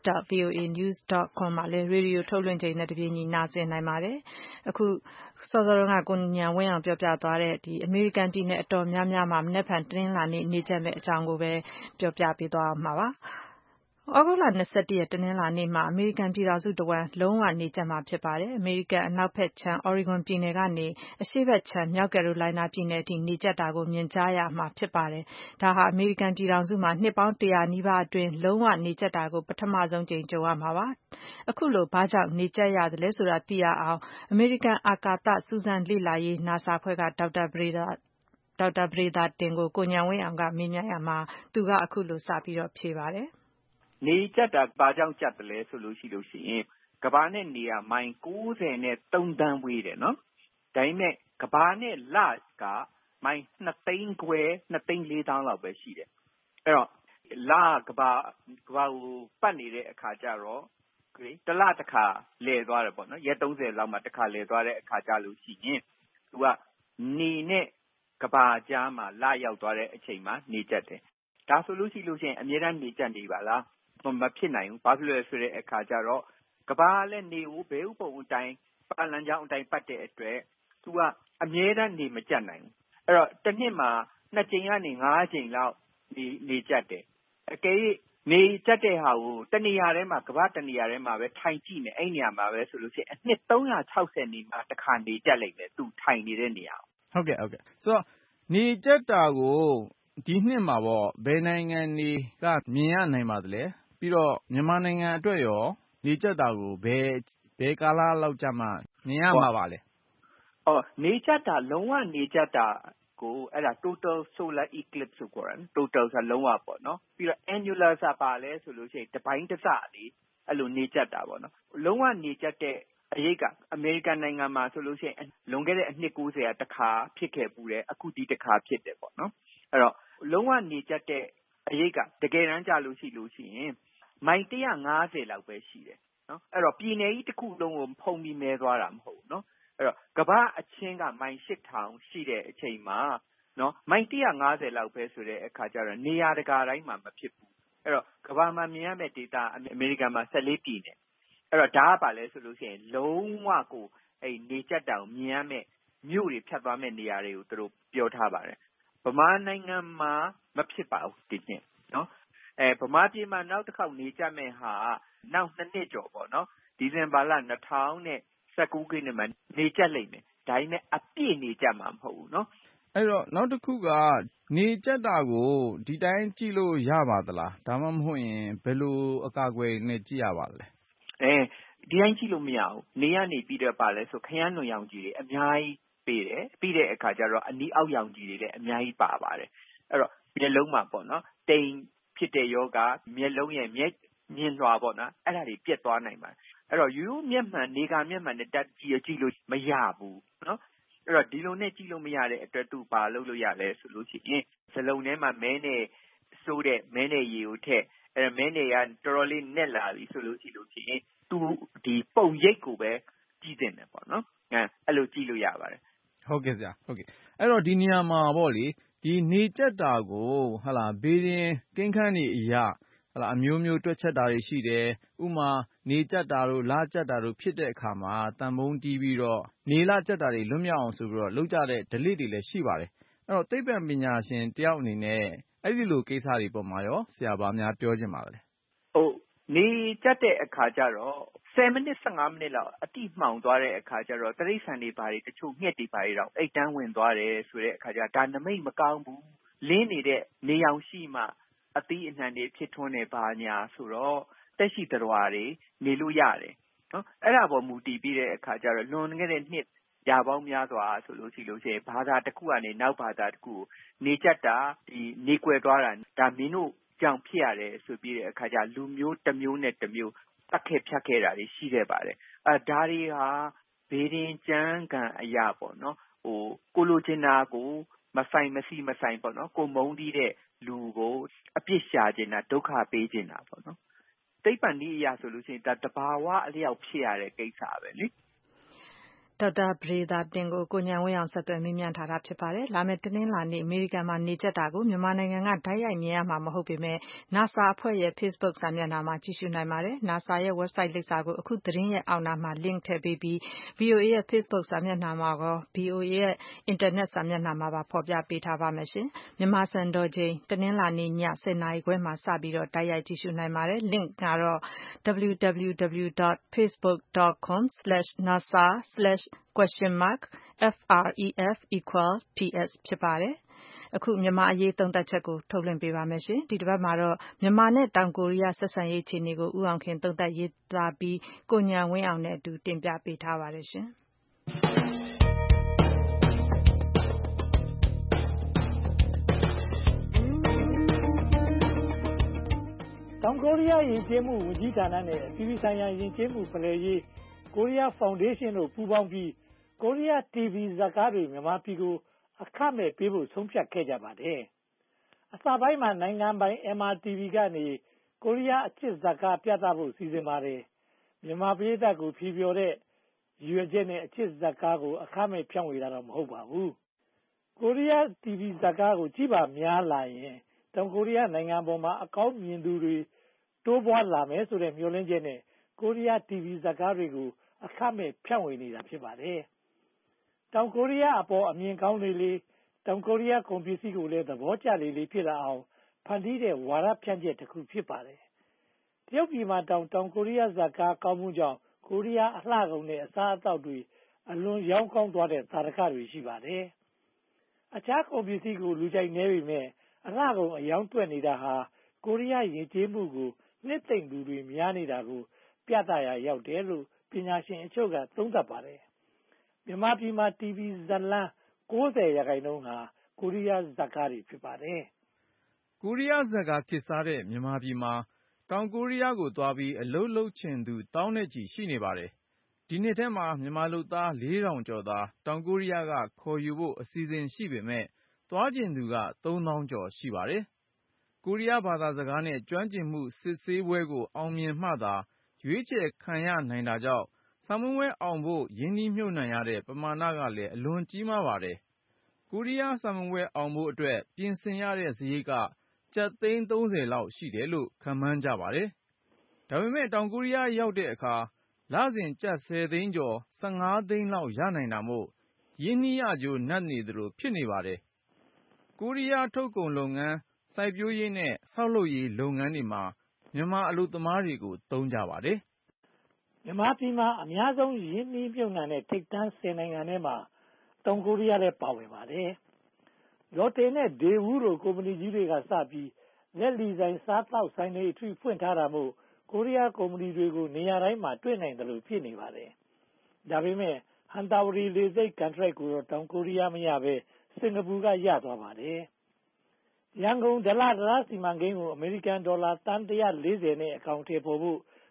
burmese.voanews.com မှာလည်းရေဒီယိုထုတ်လွှင့်ချိန်နဲ့တပြေးညီနားဆင်နိုင်ပါတယ်။အခုစောစောကကိုဉာဏ်ဝင်းအောင်ပြောပြသွားတဲ့အမေရိကန်ပြည်နယ်အတော်များများမှာမနက်ဖြန်တနင်္လာနေ့နေကြတ်မယ့်အကြောင်းကိုပဲပြောပြပေးသွားမှာပါ။ဩဂုတ်လ21ရက်တနင်္လာနေ့မှာအမေရိကန်ပြည်ထောင်စုတဝန်းလုံးဝနေကြတ်မှာဖြစ်ပါတယ်။အမေရိကန်အနောက်ဘက်ခြမ်း Oregon ပြည်နယ်ကနေအရှေ့ဘက်ခြမ်းမြောက်ကယ်ရိုလိုင်းနားပြည်နယ်အထိနေကြတ်တာကိုမြင်ကြရမှာဖြစ်ပါတယ်။ဒါဟာအမေရိကန်ပြည်ထောင်စုမှာနှစ်ပေါင်း100နီးပါးအတွင်းလုံးဝနေကြတ်တာကိုပထမဆုံးကြိမ်ကြုံရမှာပါ။အခုလိုဘာကြောင့်နေကြတ်ရသလဲဆိုတာသိရအောင်အမေရိကန်အာကာသစူးစမ်းလေ့လာရေး NASA အဖွဲ့ကဒေါက်တာပဒေသာတင်ကိုဉာဏ်ဝင်းအောင်ကမေးမြန်းရာမှာသူကအခုလိုစပြီးတော့ဖြေပါတယ်။နေကြတ်တာဘာကြောင့်ကြတ်တယ်လဲဆိုလို့ရှိရင်ကမ္ဘာနဲ့နေရမိုင်93သန်းဝေးတယ်နော်ဒါပေမဲ့ကမ္ဘာနဲ့လကမိုင်2သိန်းခွဲ2သိန်း4သောင်းလောက်ပဲရှိတယ်အဲ့တော့လကမ္ဘာကိုပတ်နေတဲ့အခါကျတော့တစ်လတစ်ခါလဲသွားတယ်ပေါ့နော်ရက်30လောက်မှတစ်ခါလဲသွားတဲ့အခါကျလို့ရှိရင်သူကနေနဲ့ကမ္ဘာကြားမှာလရောက်သွားတဲ့အချိန်မှာနေကြတ်တယ်ဒါဆိုလို့ရှိရင်အမြဲတမ်းနေကြတ်နေပါလားမဖြစ်နိုင်ဘူးဘာဖြစ်လို့လဲဆိုတဲ့အခါကျတော့ကမ္ဘာလည်းနေကိုဘဲဥပုံအတိုင်းပတ်လမ်းကြောင်းအတိုင်းပတ်တဲ့အတွက်သူကအမြဲတမ်းနေမကြတ်နိုင်ဘူးအဲ့တော့တစ်နှစ်မှာ2ကြိမ်ကနေ5ကြိမ်လောက်နေကြတ်တယ်အကယ်၍နေကြတ်တဲ့ဟာကိုတနေရာထဲမှာကမ္ဘာတနေရာထဲမှာပဲထိုင်ကြည့်နေအဲ့နေရာမှာပဲဆိုလို့ရှိရင်အနှစ်360နေမှာတစ်ခါနေကြတ်လိမ့်မယ်သူထိုင်နေတဲ့နေရာဟုတ်ကဲ့ဆိုတော့နေကြတ်တာကိုဒီနှစ်မှာပေါ့ဘယ်နိုင်ငံတွေကမြင်ရနိုင်ပါသလဲပြီးတော့မြန်မာနိုင်ငံအတွက်ရောနေကြတ်တာကိုဘယ်ကာလလောက်ကြာမှမြင်ရမှာပါလဲနေကြတ်တာလုံးဝနေကြတ်တာကိုအဲ့ဒါ total solar eclipse ဆိုခေါ်တယ် total ဆိုလုံးဝပေါ့နော်ပြီးတော့ annular ဆိုပါလဲဆိုလို့ရှိရင်တစ်ပိုင်းတစ်စလေးအဲ့လိုနေကြတ်တာပေါ့နော်လုံးဝနေကြတ်တဲ့အရေးကအမေရိကန်နိုင်ငံမှာဆိုလို့ရှိရင်လွန်ခဲ့တဲ့အနှစ်90ကတစ်ခါဖြစ်ခဲ့ပူတယ်အခုဒီတစ်ခါဖြစ်တယ်ပေါ့နော်အဲ့တော့လုံးဝနေကြတ်တဲ့အရေးကတကယ်တမ်းကြလို့ရှိရင်မိုင်150လောက်ပဲရှိတယ်နော်အဲ့တော့ပြည်နယ်ကြီးတစ်ခုလုံးကိုဖုံပြီးမဲသွားတာမဟုတ်ဘူးနော်အဲ့တော့ကမ္ဘာအချင်းကမိုင်8000ရှိတဲ့အချိန်မှာနော်မိုင်150လောက်ပဲဆိုတဲ့အခါကျတော့နေရာတကာတိုင်းမှာမဖြစ်ဘူးအဲ့တော့ကမ္ဘာမှာမြင်ရမယ့်ဒေတာအမေရိကန်မှာ14ပြည်နယ်အဲ့တော့ဒါကပါလဲဆိုလို့ရှိရင်လုံးဝကိုအဲ့နေကြတ်တာကိုမြင်ရမယ့်မြို့တွေဖြတ်သွားမယ့်နေရာတွေကိုသူတို့ပြောထားပါတယ်ဗမာနိုင်ငံမှာမဖြစ်ပါဘူးဒီနှစ်နော်ဗမာပြည်မှာနောက်တစ်ခေါက်နေကြမယ့်ဟာနောက်2နှစ်ကျော်ပေါ့နော်ဒီဇင်ဘာလ2019ခုနှစ်မှာနေကြလိမ့်မယ်ဒါပေမဲ့အပြည့်နေကြမှာမဟုတ်ဘူးနော်အဲ့တော့နောက်တစ်ခုကနေကြတ်တာကိုဒီတိုင်းကြည့်လို့ရပါသလားဒါမှမဟုတ်ရင်ဘယ်လိုအကာအကွယ်နဲ့ကြည့်ရပါလဲဒီတိုင်းကြည့်လို့မရဘူးနေရနေပြီးတော့ပါလဲဆိုခရမ်းလွန်ရောင်ကြီးတွေအများကြီးပေးတယ်ပြီးတဲ့အခါကျတော့အနီးအောက်ရောင်ကြီးတွေလည်းအများကြီးပါပါတယ်အဲ့တော့မျက်လုံးမှာပေါ့နော်တိမ်ဖြစ်တဲ့ယောဂမျက်လုံးရဲ့မြင်လွှာပေါ့နော်အဲ့ဒါတွေပြတ်သွားနိုင်ပါတယ်အဲ့တော့ရိုးမျက်မှန်နေကမျက်မှန်နဲ့တက်ကြည့်လို့မရဘူးနော်အဲ့တော့ဒီလိုနဲ့ကြည့်လို့မရတဲ့အတွက်သူဘာလုပ်လို့ရလဲဆိုလို့ရှိရင်စလုံးထဲမှာမဲနဲ့စိုးတဲ့မဲနဲ့ရေကိုထည့်အဲ့မဲနဲ့ကတော်တော်လေးနက်လာပြီဆိုလို့ရှိရင်သူဒီပုံရိပ်ကိုပဲကြည့်တင်တယ်ပေါ့နော်အဲ့လိုကြည့်လို့ရပါတယ်ဟုတ်ကဲ့ဆရာဟုတ်ကဲ့အဲ့တော့ဒီနေရာမှာပေါ့လေဒီနေကြက်တာကိုဘေးရင်ကိန်းခန်းတွေအရာအမျိုးမျိုးတွက်ချက်တာတွေရှိတယ်ဥမာနေကြက်တာတို့လကြက်တာတို့ဖြစ်တဲ့အခါမှာတန်ဖုံးတီးပြီးတော့နေလကြက်တာတွေလွတ်မြောက်အောင်ဆိုပြီးတော့လုပ်ကြတဲ့ delete တွေလည်းရှိပါတယ်အဲ့တော့သိပ္ပံပညာရှင်တယောက်အနေနဲ့အဲ့ဒီလိုကိစ္စတွေပေါ်မှာရောဆရာဘာများပြောချင်ပါလဲဟုတ်နေကြက်တဲ့အခါကျတော့10မိနစ်15မိနစ်လောက်အတိမှောင်သွားတဲ့အခါကျတော့တိရစ္ဆာန်တွေဘာတွေတချို့ငှက်တွေဘာတွေတော့အိတ်တန်းဝင်သွားတယ်ဆိုတဲ့အခါကျဒါနမိတ်မကောင်းဘူးလင်းနေတဲ့နေအောင်ရှိမှအသီးအနှံတွေဖြစ်ထွန်းနေပါညာဆိုတော့တက်ရှိသတ္တဝါတွေနေလို့ရတယ်နော်အဲ့ဒါပေါ်မူတည်ပြီးတဲ့အခါကျတော့လွန်ခဲ့တဲ့နှစ်ရာပေါင်းများစွာဆိုလို့ရှိရင်ဘာသာတစ်ခုကနေနောက်ဘာသာတစ်ခုနေကြက်တာဒီနေကွယ်သွားတာဒါမင်းတို့ကြောင့်ဖြစ်ရတယ်ဆိုပြီးတဲ့အခါကျလူမျိုးတစ်မျိုးနဲ့တစ်မျိုးတက်ခဲ့ဖြတ်ခဲ့တာတွေရှိခဲ့ပါတယ်ဒါတွေဟာဘေးရင်ကြမ်းကန်အရာပေါ့နော်ကိုလိုချင်တာကိုမဆိုင်မစီမဆိုင်ပေါ့နော်ကိုမုန်းတီးတဲ့လူကိုအပြစ်ရှာခြင်းတာဒုက္ခပေးခြင်းတာပေါ့နော်သိပ္ပံနည်းအရာဆိုလို့ရှိရင်ဒါတဘာဝအလျောက်ဖြစ်ရတဲ့ကိစ္စပဲလေဒေါက်တာပဒေသာတင်ကိုကိုဉာဏ်ဝင်းအောင်ဆက်သွယ်မေးမြန်းထားတာဖြစ်ပါတယ်။လာမယ့်တနင်္လာနေ့အမေရိကန်မှာနေကြတာကိုမြန်မာနိုင်ငံကတိုက်ရိုက်မြင်ရမှာမဟုတ်ပေမဲ့ NASA အဖွဲ့ရဲ့ Facebook စာမျက်နှာမှာကြည့်ရှုနိုင်ပါတယ်။ NASA ရဲ့ website လိပ်စာကိုအခုသတင်းရဲ့အောက်နားမှာ link ထည့်ပေးပြီး VOA ရဲ့ Facebook စာမျက်နှာမှာရော VOA ရဲ့ internet စာမျက်နှာမှာပါဖော်ပြပေးထားပါမယ်ရှင်။မြန်မာစံတော်ချိန်တနင်္လာနေ့ည 10:00 နာရီခွဲမှာစပြီးတော့တိုက်ရိုက်ကြည့်ရှုနိုင်ပါတယ်။ link ကတော့ www.facebook.com/nasa/FREF=TS ဖြစ်ပါတယ်။အခုမြန်မာအရေးသုံးသပ်ချက်ကိုထုတ်လွှင့်ပေးပါမယ်ရှင်။ဒီတစ်ပတ်မှာတော့မြန်မာနဲ့တောင်ကိုရီးယားဆက်ဆံရေးအခြေအနေကိုဦးအောင်ခင်သုံးသပ်ရေးသားပြီးကိုဉာဏ်ဝင်းအောင်နဲ့အတူတင်ပြပေးထားပါတယ်ရှင်။တောင်ကိုရီးယားယဉ်ကျေးမှုဝန်ကြီးဌာနနဲ့အပြည်ပြည်ဆိုင်ရာယဉ်ကျေးမှုဖလှယ်ရေးကိုရီးယားဖောင်ဒေးရှင်းတို့ပူးပေါင်းပြီးကိုရီးယား TV ဇာတ်ကားတွေမြန်မာပြည်ကိုအခမဲ့ပေးဖို့ဆုံးဖြတ်ခဲ့ကြပါတယ်။အစပိုင်းမှာနိုင်ငံပိုင် MRTV ကနေကိုရီးယားအချစ်ဇာတ်ကားပြသဖို့စီစဉ်ပါတယ်။မြန်မာပြည်သက်ကိုဖြေပြောတဲ့ရွေချက်နဲ့အချစ်ဇာတ်ကားကိုအခမဲ့ဖြန့်ဝေတာတော့မဟုတ်ပါဘူး။ကိုရီးယား TV ဇာတ်ကားကိုကြည့်ပါများလာရင်တောင်ကိုရီးယားနိုင်ငံပေါ်မှာအကောင်းမြင်သူတွေတိုးပွားလာမယ်ဆိုတဲ့မျှော်လင့်ချက်နဲ့ကိုရီးယား TV ဇာတ်ကားတွေကိုအခမဲ့ဖြန့်ဝေနေတာဖြစ်ပါတယ်။တောင်ကိုရီးယားအပေါ်အမြင်ကောင်းလေတောင်ကိုရီးယားကုန်ပစ္စည်းကိုလည်းသဘောကျလေဖြစ်လာအောင်ဖန်တီးတဲ့ဝါဒဖြန့်ချက်တစ်ခုဖြစ်ပါတယ်။တရုတ်ပြည်မှာတောင်ကိုရီးယားဇာတ်ကားကောင်းမှုကြောင့်ကိုရီးယားအလှကုန်နဲ့အစားအသောက်တွေအလွန်ရောင်းကောင်းသွားတဲ့သာဓကတွေရှိပါတယ်။အခြားကုန်ပစ္စည်းကိုလူကြိုက်နည်းပေမဲ့အလှကုန်အယောင်းတွက်နေတာဟာကိုရီးယားယဉ်ကျေးမှုကိုနှစ်သိမ့်သူတွေများနေတာကိုပြသရာရောက်တယ်လို့ပညာရှင်အချို့ကသုံးသပ်ပါတယ်။မြန်မာပြည်မှာ TV ဇာတ်လမ်း 90% ဟာကိုရီးယားဇာတ်ကားတွေဖြစ်ပါတယ်။ကိုရီးယားဇာတ်ကားခေတ်စားတဲ့မြန်မာပြည်မှာတောင်ကိုရီးယားကိုသွားပြီးအလုပ်လုပ်ချင်သူတောင်းနဲ့ချီရှိနေပါတယ်။ဒီနှစ်ထဲမှာမြန်မာလုပ်သား 4,000 ကျော်သာတောင်ကိုရီးယားကခေါ်ယူဖို့အစီအစဉ်ရှိပေမဲ့သွားချင်သူက 3,000 ကျော်ရှိပါတယ်။ကိုရီးယားဘာသာစကားနဲ့ကျွမ်းကျင်မှုစစ်ဆေးပွဲကိုအောင်မြင်မှသာရွေးချယ်ခံရနိုင်တာကြောင့်စာမေးပွဲအောင်ဖို့ရင်းနှီးမြှုပ်နှံရတဲ့ပမာဏကလည်းအလွန်ကြီးမားပါတယ်။ကိုရီးယားစာမေးပွဲအောင်ဖို့အတွက်ပြင်ဆင်ရတဲ့စရိတ်ကကျပ်သိန်း 30 လောက်ရှိတယ်လို့ခန့်မှန်းကြပါတယ်။ဒါပေမဲ့တောင်ကိုရီးယားရောက်တဲ့အခါလစဉ်ကျပ် 10 သိန်းကျော် 15 သိန်းလောက်ရနိုင်တာမို့ရင်းနှီးရကျိုးနပ်နေသလိုဖြစ်နေပါတယ်။ကိုရီးယားထုတ်ကုန်လုပ်ငန်းစိုက်ပျိုးရေးနဲ့ဆောက်လုပ်ရေးလုပ်ငန်းတွေမှာမြန်မာအလုပ်သမားတွေကိုသုံးကြပါတယ်။မြန်မာပြည်မှာအများဆုံးရင်းနှီးမြှုပ်နှံတဲ့ထိပ်တန်း10နိုင်ငံထဲမှာတောင်ကိုရီးယားလည်းပါဝင်ပါတယ်။လော်တယ်နဲ့ဒေဝူးတို့ကုမ္ပဏီကြီးတွေကစပြီးလက်လီဆိုင်စားသောက်ဆိုင်တွေအထိဖွင့်ထားတာမို့ကိုရီးယားကုမ္ပဏီတွေကိုနေရာတိုင်းမှာတွေ့နိုင်တယ်လို့ဖြစ်နေပါတယ်။ဒါပေမဲ့ဟန်တာဝရီလေဆိပ်ကန်ထရိုက်ကိုတော့တောင်ကိုရီးယားမရဘဲစင်ကာပူကရသွားပါတယ်။ရန်ကုန်ဒလစီမံကိန်းကိုအမေရိကန်ဒေါ်လာသန်း140နဲ့အကောင့်ထည့်ပေါ်ဖို့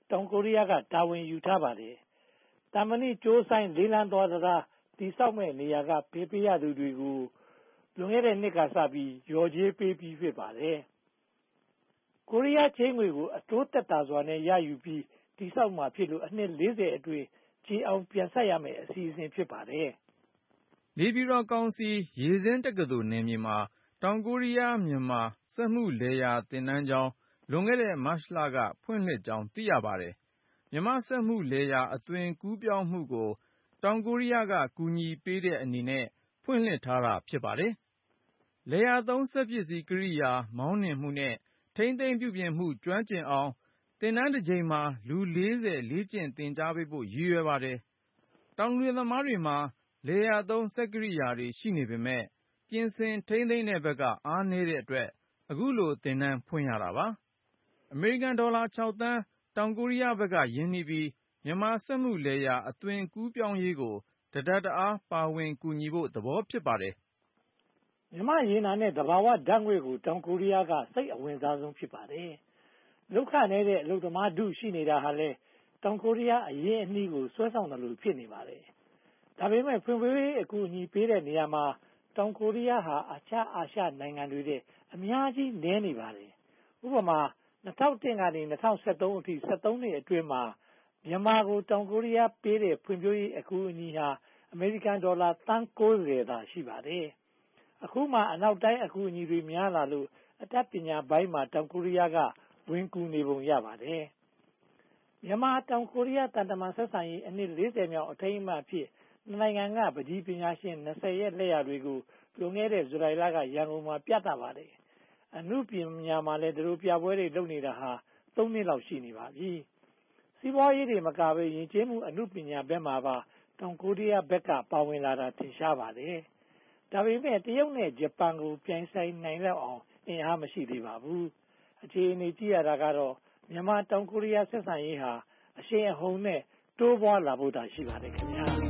တောင်ကိုရီးယားကတာဝန်ယူထားပါတယ်။တာမဏိကျိုးဆိုင်လေးလံသွားတာတိဆောက်မဲ့နေရာကပေးရသူတွေကိုလွန်ခဲ့တဲ့နှစ်ကစပြီးရော်ကြေးပေးပြီးဖြစ်ပါတယ်။ကိုရီးယားချင်းငွေကိုအတိုးတက်တာစွာနဲ့ရယူပြီးတိဆောက်မှာဖြစ်လို့အနှစ်40အတွင်းခြေအောင်ပြန်ဆက်ရမယ့်အစီအစဉ်ဖြစ်ပါတယ်။နေပြည်တော်ကောင်စီရေစင်းတက္ကသိုလ်နယ်မြေမှာတောင်ကိုရီးယားမြန်မာစက်မှုလယ်ယာသင်တန်းကျောင်းလွန်ခဲ့တဲ့မတ်လကဖွင့်လှစ်ကြောင်းသိရပါတယ်။မြန်မာစက်မှုလယ်ယာအသွင်ကူးပြောင်းမှုကိုတောင်ကိုရီးယားကကူညီပေးတဲ့အနေနဲ့ဖွင့်လှစ်ထားတာဖြစ်ပါတယ်။လယ်ယာသုံးစက်ပစ္စည်းကိရိယာမောင်းနှင်မှုနဲ့ထိန်းသိမ်းပြုပြင်မှုကျွမ်းကျင်အောင်သင်တန်းတစ်ကြိမ်မှာလူ40လေ့ကျင့်သင်ကြားပေးဖို့ရည်ရွယ်ပါတယ်။တောင်သူလယ်သမားတွေမှာလယ်ယာသုံးစက်ကိရိယာတွေရှိနေပေမဲ့ပြင်ဆင်ထိန်းသိမ်းတဲ့ဘက်ကအားနည်းတဲ့အတွက်အခုလိုသင်တန်းဖွင့်ရတာပါ။အမေရိကန်ဒေါ်လာ6သန်းတောင်ကိုရီးယားဘက်ကယင်းနှီးပြီးမြန်မာစက်မှုလယ်ယာအသွင်ကူးပြောင်းရေးကိုတဒတ်တအားပါဝင်ကူညီဖို့သဘောဖြစ်ပါတယ်။မြန်မာရေနံနဲ့သဘာဝဓာတ်ငွေ့ကိုတောင်ကိုရီးယားကစိတ်အဝင်စားဆုံးဖြစ်ပါတယ်။လောက်ခနေတဲ့အလုပ်သမားထုရှိနေတာဟာလဲတောင်ကိုရီးယားအရင်အနည်းကိုဆွဲဆောင်တယ်လို့ဖြစ်နေပါတယ်။ဒါပေမဲ့ဖွံ့ဖြိုးရေးအကူအညီပေးတဲ့နေရာမှာတောင်ကိုရီးယားဟာအခြားအာရှနိုင်ငံတွေနဲ့အများကြီးနည်းနေပါတယ်။ဥပမာ2001ကနေ2013အထိ13နှစ်အတွင်းမှာမြန်မာကိုတောင်ကိုရီးယားပေးတဲ့ဖွံ့ဖြိုးရေးအကူအညီဟာအမေရိကန်ဒေါ်လာသန်း90သာရှိပါတယ်။အခုမှအနောက်တိုင်းအကူအညီတွေများလာလို့အတတ်ပညာပိုင်းမှာတောင်ကိုရီးယားကဝင်ကူနေပုံရပါတယ်။မြန်မာတောင်ကိုရီးယားတန်တမန်ဆက်ဆံရေးအနှစ်40မြောက်အထိမ်းအမှတ်အဖြစ်နိုင်ငံကပကြီးပညာရှင်20ရဲ့လက်ရာတွေကိုလွန်ခဲ့တဲ့ဇူလိုင်လကရန်ကုန်မှာပြသပါတယ်။အမှုပညာမှာလည်းဒီလိုပြပွဲတွေလုပ်နေတာဟာ3နှစ်လောက်ရှိနေပါပြီ။စီးပွားရေးတွေမကဘဲယဉ်ကျေးမှုအမှုပညာဘက်မှာပါတောင်ကိုရီးယားဘက်ကပါဝင်လာတာထင်ရှားပါတယ်။ဒါပေမဲ့တရုတ်နဲ့ဂျပန်ကိုပြိုင်ဆိုင်နိုင်လောက်အောင်အင်အားမရှိသေးပါဘူး။အခြေအနေကြည့်ရတာကတော့မြန်မာတောင်ကိုရီးယားဆက်ဆံရေးဟာအရှိန်အဟုန်နဲ့တိုးပွားလာဖို့သာရှိပါတယ်ခင်ဗျာ။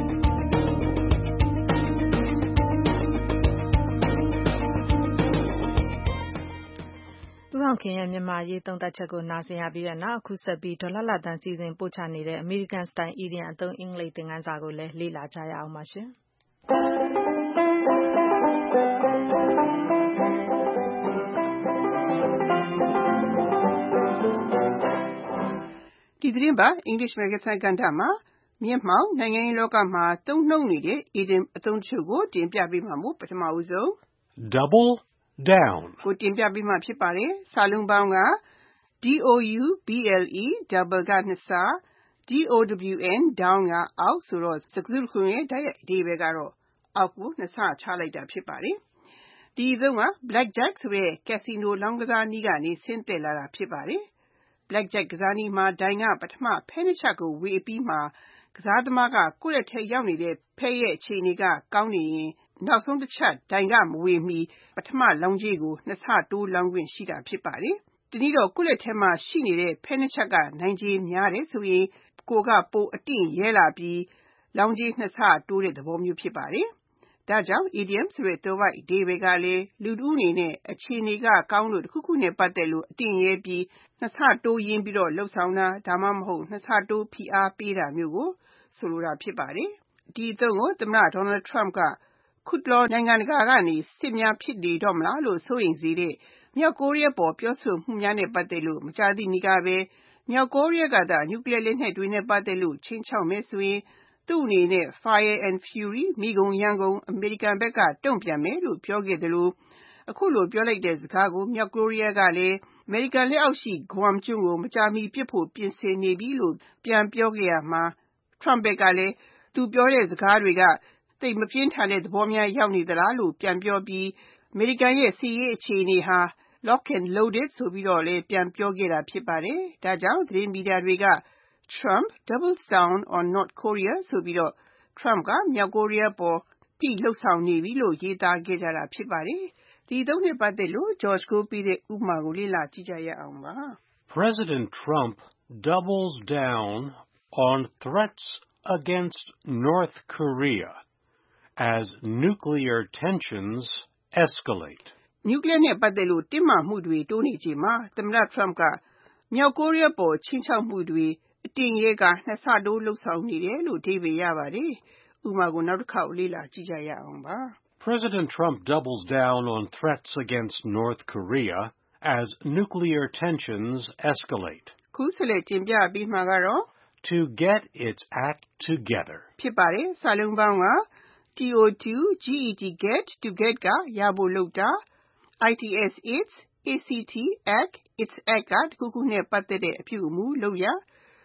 ဦးအောင်ခင်ရဲ့မြန်မာရေးသုံးသပ်ချက်ကိုနားဆင်ရပြီးတဲ့နောက်အခုဆက်ပြီးဒေါ်လာတန်စီစဉ်ပို့ချနေတဲ့အမေရိကန်စတိုင်အီဒီယံအသုံးအင်္ဂလိပ်သင်ခန်းစာကိုလည်းလေ့လာကြရအောင်ပါရှင်ဒီသတင်းပါအင်္ဂလိပ်မဂ္ဂဇင်းကဏ္ဍမှာမျက်မှောက်နိုင်ငံရေးလောကမှာသုံးနှုန်းနေတဲ့ idiom အသုံးတချို့ကိုတင်ပြပေးမှာမို့ပထမဦးဆုံး Double down ကိုတင်ပြပေးမှာဖြစ်ပါတယ်စာလုံးပေါင်းက double double ကနှစ်ဆ down down ကအောက်ဆိုတော့စကားစုတခုရဲ့တိုက်ရိုက်အဓိပ္ပာယ်ကတော့အောက်ကိုနှစ်ဆချလိုက်တာဖြစ်ပါတယ်ဒီအသုံးက Blackjack ဆိုတဲ့ casino လောင်းကစားနည်းကနေဆင်းသက်လာတာဖြစ်ပါတယ်Blackjack ကစားနည်းမှာဒိုင်ကပထမဖဲနှစ်ချပ်ကိုဝေအပြီးမှာကစားသမားကကိုယ့်လက်ထဲရောက်နေတဲ့ဖဲရဲ့အခြေအနေကကောင်းနေရင်နောက်ဆုံးတစ်ချက်ဒိုင်ကမဝေမီပထမလောင်းကြီးကိုနှစ်ဆတိုးလောင်းခွင့်ရှိတာဖြစ်ပါတယ်။ဒီနည်းတော့ကိုယ့်လက်ထဲမှာရှိနေတဲ့ဖဲနှစ်ချက်ကနိုင်ခြေများတယ်ဆိုရင်ကိုကပိုအတင့်ရဲလာပြီးလောင်းကြီးနှစ်ဆတိုးတဲ့သဘောမျိုးဖြစ်ပါတယ်။ဒါကြောင့် idiom ဆိုတဲ့သွယ်ဝိုက်အဓိပ္ပာယ်ကလည်းလူတစ်ဦးအနေနဲ့အခြေအနေကကောင်းလို့တစ်ခုခုနဲ့ပတ်သက်လို့အတင့်ရဲပြီးနှစ်ဆတိုးရင်းပြီးတော့လှုပ်ဆောင်တာဒါမှမဟုတ်နှစ်ဆတိုးဖိအားပေးတာမျိုးကိုဆိုလိုတာဖြစ်ပါတယ်။ဒီအသုံးကိုသမ္မတ Donald Trump ကခုတလောနိုင်ငံတကာကနေစစ်များဖြစ်နေတော့မလားလို့စိုးရိမ်စေတဲ့မြောက်ကိုရီးယားပေါ်ပြောဆိုမှုများနဲ့ပတ်သက်လို့မကြာသေးမီကပဲမြောက်ကိုရီးယားကသာနျူကလ িয়ার လက်နက်တွေနဲ့ပတ်သက်လို့ချိန်ချောက်မယ်ဆိုရင်သူ့အနေနဲ့ Fire and Fury မိဂုံရန်ကုန်အမေရိကန်ဘက်ကတုံ့ပြန်မယ်လို့ပြောခဲ့တယ်လို့အခုလိုပြောလိုက်တဲ့စကားကိုမြောက်ကိုရီးယားကလည်းအမေရိကန်လက်အောက်ရှိ Guam ကျွန်းကိုမကြာမီပစ်ဖို့ပြင်ဆင်နေပြီလို့ပြန်ပြောခဲ့ရမှာ Trump ဘက်ကလည်းသူပြောတဲ့စကားတွေကသိပ်မပြင်းထန်တဲ့သဘောများရောက်နေသလားလို့ပြန်ပြောပြီးအမေရိကန်ရဲ့စစ်ရေးအခြေအနေဟာ lock and loaded ဆိုပြီးတော့လည်းပြန်ပြောခဲ့တာဖြစ်ပါတယ်။ဒါကြောင့်သတင်းမီဒီယာတွေက Trump doubles down on North Korea ဆိုပြီးတော့ Trump ကမြောက်ကိုရီးယားပေါ်ဖိလှုပ်ဆောင်နေပြီလို့ရေးသားခဲ့ကြတာဖြစ်ပါတယ်။ဒီသုံးနဲ့ပတ်သက်လို့ George ကိုပြီးတဲ့ဥပမာကိုလေ့လာကြည့်ကြရအောင်ပါ။ President Trump doubles down on threats against North Korea as nuclear tensions escalate. နျူကလ িয়ার နဲ့ပတ်သက်လို့တင်းမာမှုတွေတိုးနေချိန်မှာသမ္မတ Trump ကမြောက်ကိုရီးယားပေါ်ခြိမ်းခြောက်မှုတွေအတင်ရဲကနှစ်ဆတိုးလှုပ်ဆောင်နေတယ်လို့အဓိပ္ပာယ်ရပါတယ်။ဥပမာကိုနောက်တစ်ခေါက်လေ့လာကြည့်ကြရအောင်ပါ။ President Trump doubles down on threats against North Korea as nuclear tensions escalate. ခုဆက်လက်တင်ပြပေးမှာကတော့ To get its act together. ဖြစ်ပါတယ်။စာလုံးပေါင်းက get to get ကရဖို့လုပ်တာ its act its act ကတစ်ခုခုနဲ့ပတ်သက်တဲ့အပြုအမူလုပ်ရ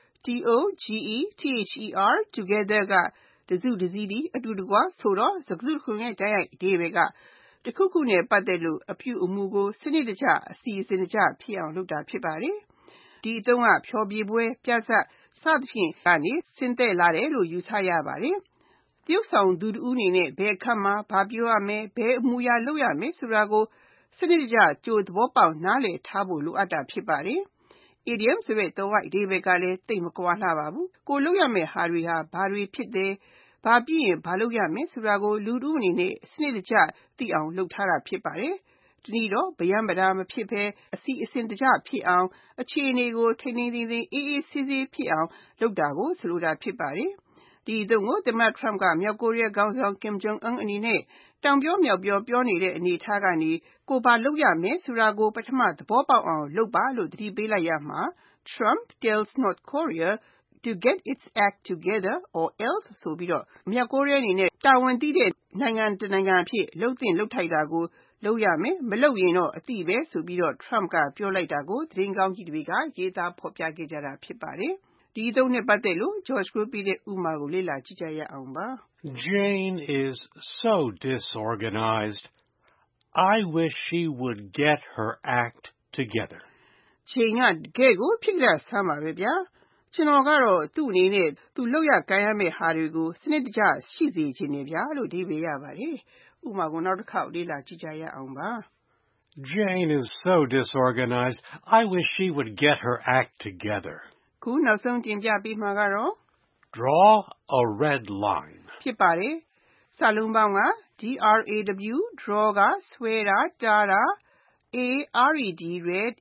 together ကတစုတစည်းဒီအတူတကွဆိုတော့စကားစုတစ်ခုရဲ့တိုက်ရိုက်အဓိပ္ပာယ်ကတစ်ခုခုနဲ့ပတ်သက်လို့အပြုအမူကိုစနစ်တကျအစီအစဉ်တကျဖြစ်အောင်လုပ်တာဖြစ်ပါတယ်။ဒီအသုံးကဖျော်ဖြေပွဲပြဿနာစသဖြင့်ကနေဆင်းသက်လာတယ်လို့ယူဆရပါတယ်။ပြုဆောင်သူတူအနေနဲ့ဘယ်အခါမှာဘာပြောရမယ်ဘယ်အမူအရာလုပ်ရမယ်ဆိုတာကိုစနစ်တကျကြိုသဘောပေါက်နားလည်ထားဖို့လိုအပ်တာဖြစ်ပါတယ်။ Idiom ဆိုတဲ့သုံးအဓိပ္ပာယ်ကလည်းသိပ်မကွာလှပါဘူး။ကိုလုပ်ရမယ့်ဟာတွေဟာဘာတွေဖြစ်တယ်ဘာပြည့်ရင်ဘာလုပ်ရမယ်ဆိုတာကိုလူတူအနေနဲ့စနစ်တကျသိအောင်လုပ်ထားတာဖြစ်ပါတယ်။ဒီနည်းတော့ဗျမ်းပဒါမဖြစ်ဘဲအစီအစဉ်တကျဖြစ်အောင်အခြေအနေကိုထိန်းသိမ်းသိမ်းအေးအေးဆေးဆေးဖြစ်အောင်လုပ်တာကိုဆိုလိုတာဖြစ်ပါတယ်။ဒီအသုံးကိုသမ္မတ Trump ကမြောက်ကိုရီးယားခေါင်းဆောင် Kim Jong-un အနေနဲ့တောင်ပြောမြောက်ပြောပြောနေတဲ့အနေအထားကနေကိုဘာလုပ်ရမယ်ဆိုတာကိုပထမသဘောပေါက်အောင်လုပ်ပါလို့သတိပေးလိုက်ရမှာ Trump tells North Korea to get its act together or else ဆိုပြီးတော့မြောက်ကိုရီးယားအနေနဲ့တာဝန်သိတဲ့နိုင်ငံတစ်နိုင်ငံအဖြစ်လှုပ်သင့်လှုပ်ထိုက်တာကိုလုပ်ရမယ်မလုပ်ရင်တော့အတိပဲဆိုပြီးတော့ Trump ကပြောလိုက်တာကိုသတင်းကောင်းကြီးတွေကရေးသားဖော်ပြခဲ့ကြတာဖြစ်ပါတယ်။ဒီအသုံးနဲ့ပတ်သက်လို့ George Group ရဲ့ဥပမာကိုလေ့လာကြည့်ကြရအောင်ပါ။ Jane is so disorganized. I wish she would get her act together. Jane ကတကယ်ကိုဖြစ်ကြဆမ်းပါပဲဗျာ။ကျွန်တော်ကတော့သူ့အနေနဲ့သူလုပ်ရကိုင်ရမယ့်ဟာတွေကိုစနစ်တကျရှိစေချင်တယ်ဗျာလို့အဓိပ္ပာယ်ရပါတယ်။ဥပမာကိုနောက်တစ်ခေါက်လေ့လာကြည့်ကြရအောင်ပါ။ Jane is so disorganized. I wish she would get her act together. ခုနောက်ဆုံးတင်ပြပေးမှာကတော့ Draw a red line. ဖြစ်ပါတယ်။စာလုံးပေါင်းက draw ကဆွဲတာတားတာ red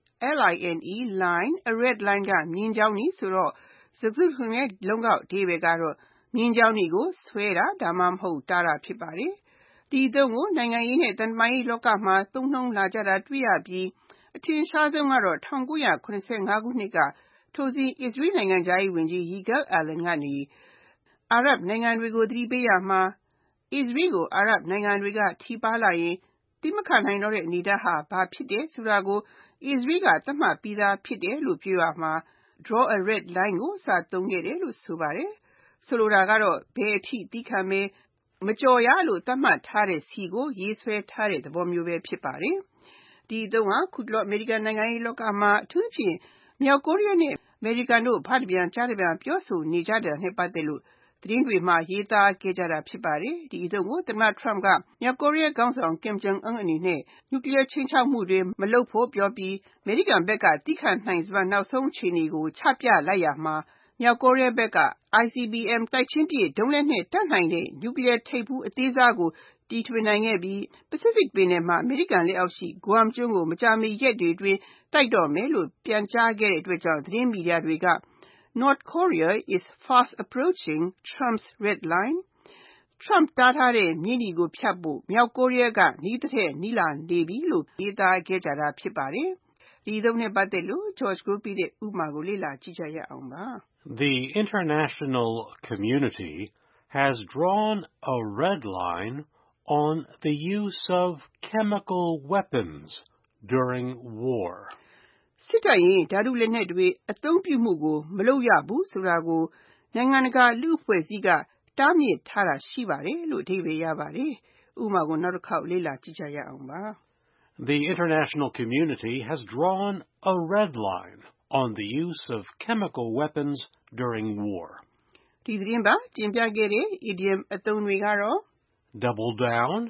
line a red line ကမြင်းကြောင်းနီဆိုတော့စကားစုတစ်ခုရဲ့လုံးကောက်အဓိပ္ပာယ်ကတော့မြင်းကြောင်းနီကိုဆွဲတာဒါမှမဟုတ်တားတာဖြစ်ပါတယ်။ဒီအသုံးကိုနိုင်ငံရေးနဲ့သံတမန်ရေးလောကမှာသုံးနှုန်းလာကြတာတွေ့ရပြီးအထင်ရှားဆုံးကတော့1985ခုနှစ်ကထိုစဉ်အစ္စရေးနိုင်ငံသားရေးဝန်ကြီး Yigal Allon ကနေအာရပ်နိုင်ငံတွေကိုသတိပေးရမှာအစ္စရေးကိုအာရပ်နိုင်ငံတွေကထိပါလာရင်တိမခံနိုင်တော့တဲ့အနေအထားဟာဘာဖြစ်တယ်ဆိုတာကိုအစ္စရေးကသတ်မှတ်ပြီးသားဖြစ်တယ်လို့ပြောရမှာ draw a red line ကိုစသုံးခဲ့တယ်လို့ဆိုပါတယ်။ဆိုလိုတာကတော့ဘယ်အထိသီးခံမယ်မကြော်ရလို့သတ်မှတ်ထားတဲ့စီကိုရေးဆွဲထားတဲ့သဘောမျိုးပဲဖြစ်ပါတယ်။ဒီအသုံးကခုတလောအမေရိကန်နိုင်ငံရေးလောကမှာအထူးဖြင့်မြောက်ကိုရီးယားနဲ့အမေရိကန်တို့ဘာတပြန်ကြားတပြန်ပြောဆိုနေကြတဲ့နဲ့ပတ်သက်လို့သတင်းတွေမှာရေးသားခဲ့ကြတာဖြစ်ပါတယ်။ဒီအသုံးကိုသမ္မတ Trump ကမြောက်ကိုရီးယားခေါင်းဆောင် Kim Jong-un အနေနဲ့နျူကလ িয়ার ခြိမ်းခြောက်မှုတွေမလုပ်ဖို့ပြောပြီးအမေရိကန်ဘက်ကတိခတ်နိုင်စွမ်းနောက်ဆုံးအခြေအနေကိုချပြလိုက်ရမှာမြောက်ကိုရီးယားဘက်က ICBM တိုက်ချင်းပစ်ဒုံးလက်နက်တပ်နိုင်တဲ့နျူကလ িয়ার ထိပ်ဖူးအသေးစားကိုတီထွင်နိုင်ခဲ့ပြီး Pacific ပင်လယ်မှာအမေရိကန်လက်အောက်ရှိ Guam ကျွန်းကိုမကြာမီရက်တွေအတွင်းတိုက်တော့မယ်လို့ပြန်ကြားခဲ့တဲ့အတွက်ကြောင့်သတင်းမီဒီယာတွေက North Korea is fast approaching Trump's red line. Trump တားထားတဲ့မြင်းဒီကိုဖြတ်ဖို့မြောက်ကိုရီးယားကနီးတဲ့နီးလာနေပြီလို့ရေးသားခဲ့ကြတာဖြစ်ပါတယ်။ဒီအသုံးနဲ့ပတ်သက်လို့ George Group ရဲ့ဥပမာကိုလေ့လာကြည့်ကြရအောင်ပါ။ The international community has drawn a red line on the use of chemical weapons during war. စစ်တပ်ရင်ဓာတုလက်နက်တွေအသုံးပြုမှုကိုမလုပ်ရဘူးဆိုတာကိုနိုင်ငံတကာလူ့အဖွဲ့အစည်းကတားမြစ်ထားတာရှိပါတယ်လို့အဓိပ္ပာယ်ရပါတယ်။ဥပမာကိုနောက်တစ်ခေါက်လေ့လာကြည့်ကြရအောင်ပါ။ The international community has drawn a red line on the use of chemical weapons during war. ဒီသတင်းပါတင်ပြခဲ့တဲ့ idiom အသုံးတွေကတော့ double down,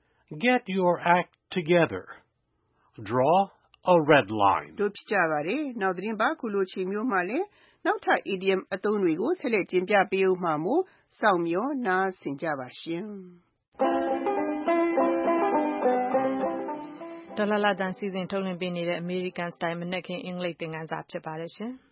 get your act together, draw a red line တို့ဖြစ်ကြပါတယ်။နောက်သတင်းပါခုလိုချိန်မျိုးမှလည်းနောက်ထပ် idiom အသုံးတွေကိုဆက်လက်တင်ပြပေးဦးမှာမို့စောင့်မျှော်နားဆင်ကြပါရှင်။ဒေါ်လာလာတန်စီစဉ်ထုတ်လွှင့်ပေးနေတဲ့ American Style မနက်ခင်းအင်္ဂလိပ်သင်ခန်းစာဖြစ်ပါတယ်ရှင်။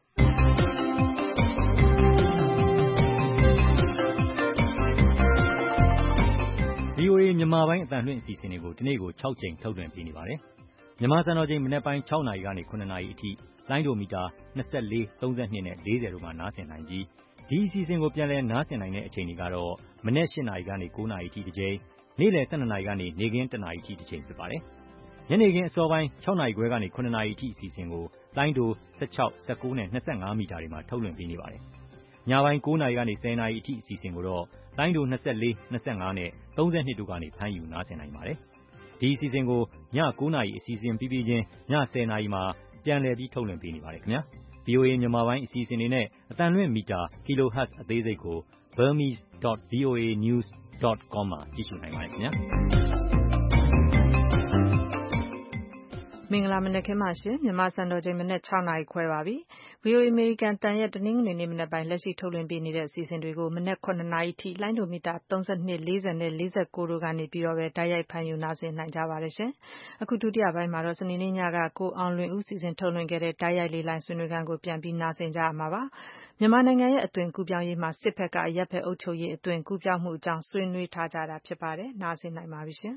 VOA မြန်မာပိုင်းအသံလွှင့်အစီအစဉ်တွေကိုဒီနေ့ကို6ကြိမ်ထုတ်လွှင့်ပေးနေပါတယ်။မြန်မာစံတော်ချိန်မနက်ပိုင်း6နာရီကနေ9နာရီအထိလိုင်းဒိုမီတာ24 32နဲ့40တို့မှာနားဆင်နိုင်ပြီးဒီအစီအစဉ်ကိုပြန်လည်နားဆင်နိုင်တဲ့အချိန်တွေကတော့မနက်8နာရီကနေ9နာရီအထိတစ်ကြိမ်နေ့လယ်12နာရီကနေနေ့ခင်း1နာရီအထိတစ်ကြိမ်ဖြစ်ပါတယ်။ညနေခင်းအစောပိုင်း6နာရီခွဲကနေ9နာရီအထိအစီအစဉ်ကိုလိုင်းဒို16 19နဲ့25မီတာတွေမှာထုတ်လွှင့်ပေးနေပါတယ်။ညပိုင်း9နာရီကနေ10နာရီအထိအစီအစဉ်ကိုတော့လိုင်းဒို24 25နဲ့32တို့ကနေဖမ်းယူနားဆင်နိုင်ပါတယ်။ဒီအစီအစဉ်ကိုည9နာရီအစီအစဉ်ပြီးပြီးချင်းည10နာရီမှာပြန်လည်ပြီးထုတ်လွှင့်ပေးနေပါတယ်ခင်ဗျာ။ VOA မြန်မာပိုင်းအစီအစဉ်တွေနဲ့အသံလွှင့်မီတာ kilohertz အသေးစိတ်ကို burmese.voanews.com မှာကြည့်ရှုနိုင်ပါတယ်ခင်ဗျာ။မင်္ဂလာမနက်ခင်းပါရှင်မြန်မာစံတော်ချိန်မနက်6နာရီခွဲပါပြီ VOA American တန်ရက်တနင်္ဂနွေနေ့မနက်ပိုင်းလက်ရှိထုတ်လွှင့်ပေးနေတဲ့အစီအစဉ်တွေကိုမနက်9နာရီထိလိုင်းဒိုမီတာ32 40နဲ့49တို့ကနေပြီးတော့ပဲတိုက်ရိုက်ဖမ်းယူနားဆင်နိုင်ကြပါတယ်ရှင်အခုဒုတိယပိုင်းမှာတော့စနေနေ့ညကကိုအောင်လွင်ဦးစီစဉ်ထုတ်လွှင့်ခဲ့တဲ့တိုက်ရိုက်လေးလိုင်းဆွေးနွေးခန်းကိုပြန်ပြီးနားဆင်ကြရမှာပါမြန်မာနိုင်ငံရဲ့အသွင်ကူးပြောင်းရေးမှာစစ်ဘက်ကအရပ်ဘက်အုပ်ချုပ်ရေးအသွင်ကူးပြောင်းမှုအကြောင်းဆွေးနွေးထားကြတာဖြစ်ပါတယ်နားဆင်နိုင်ပါပြီရှင်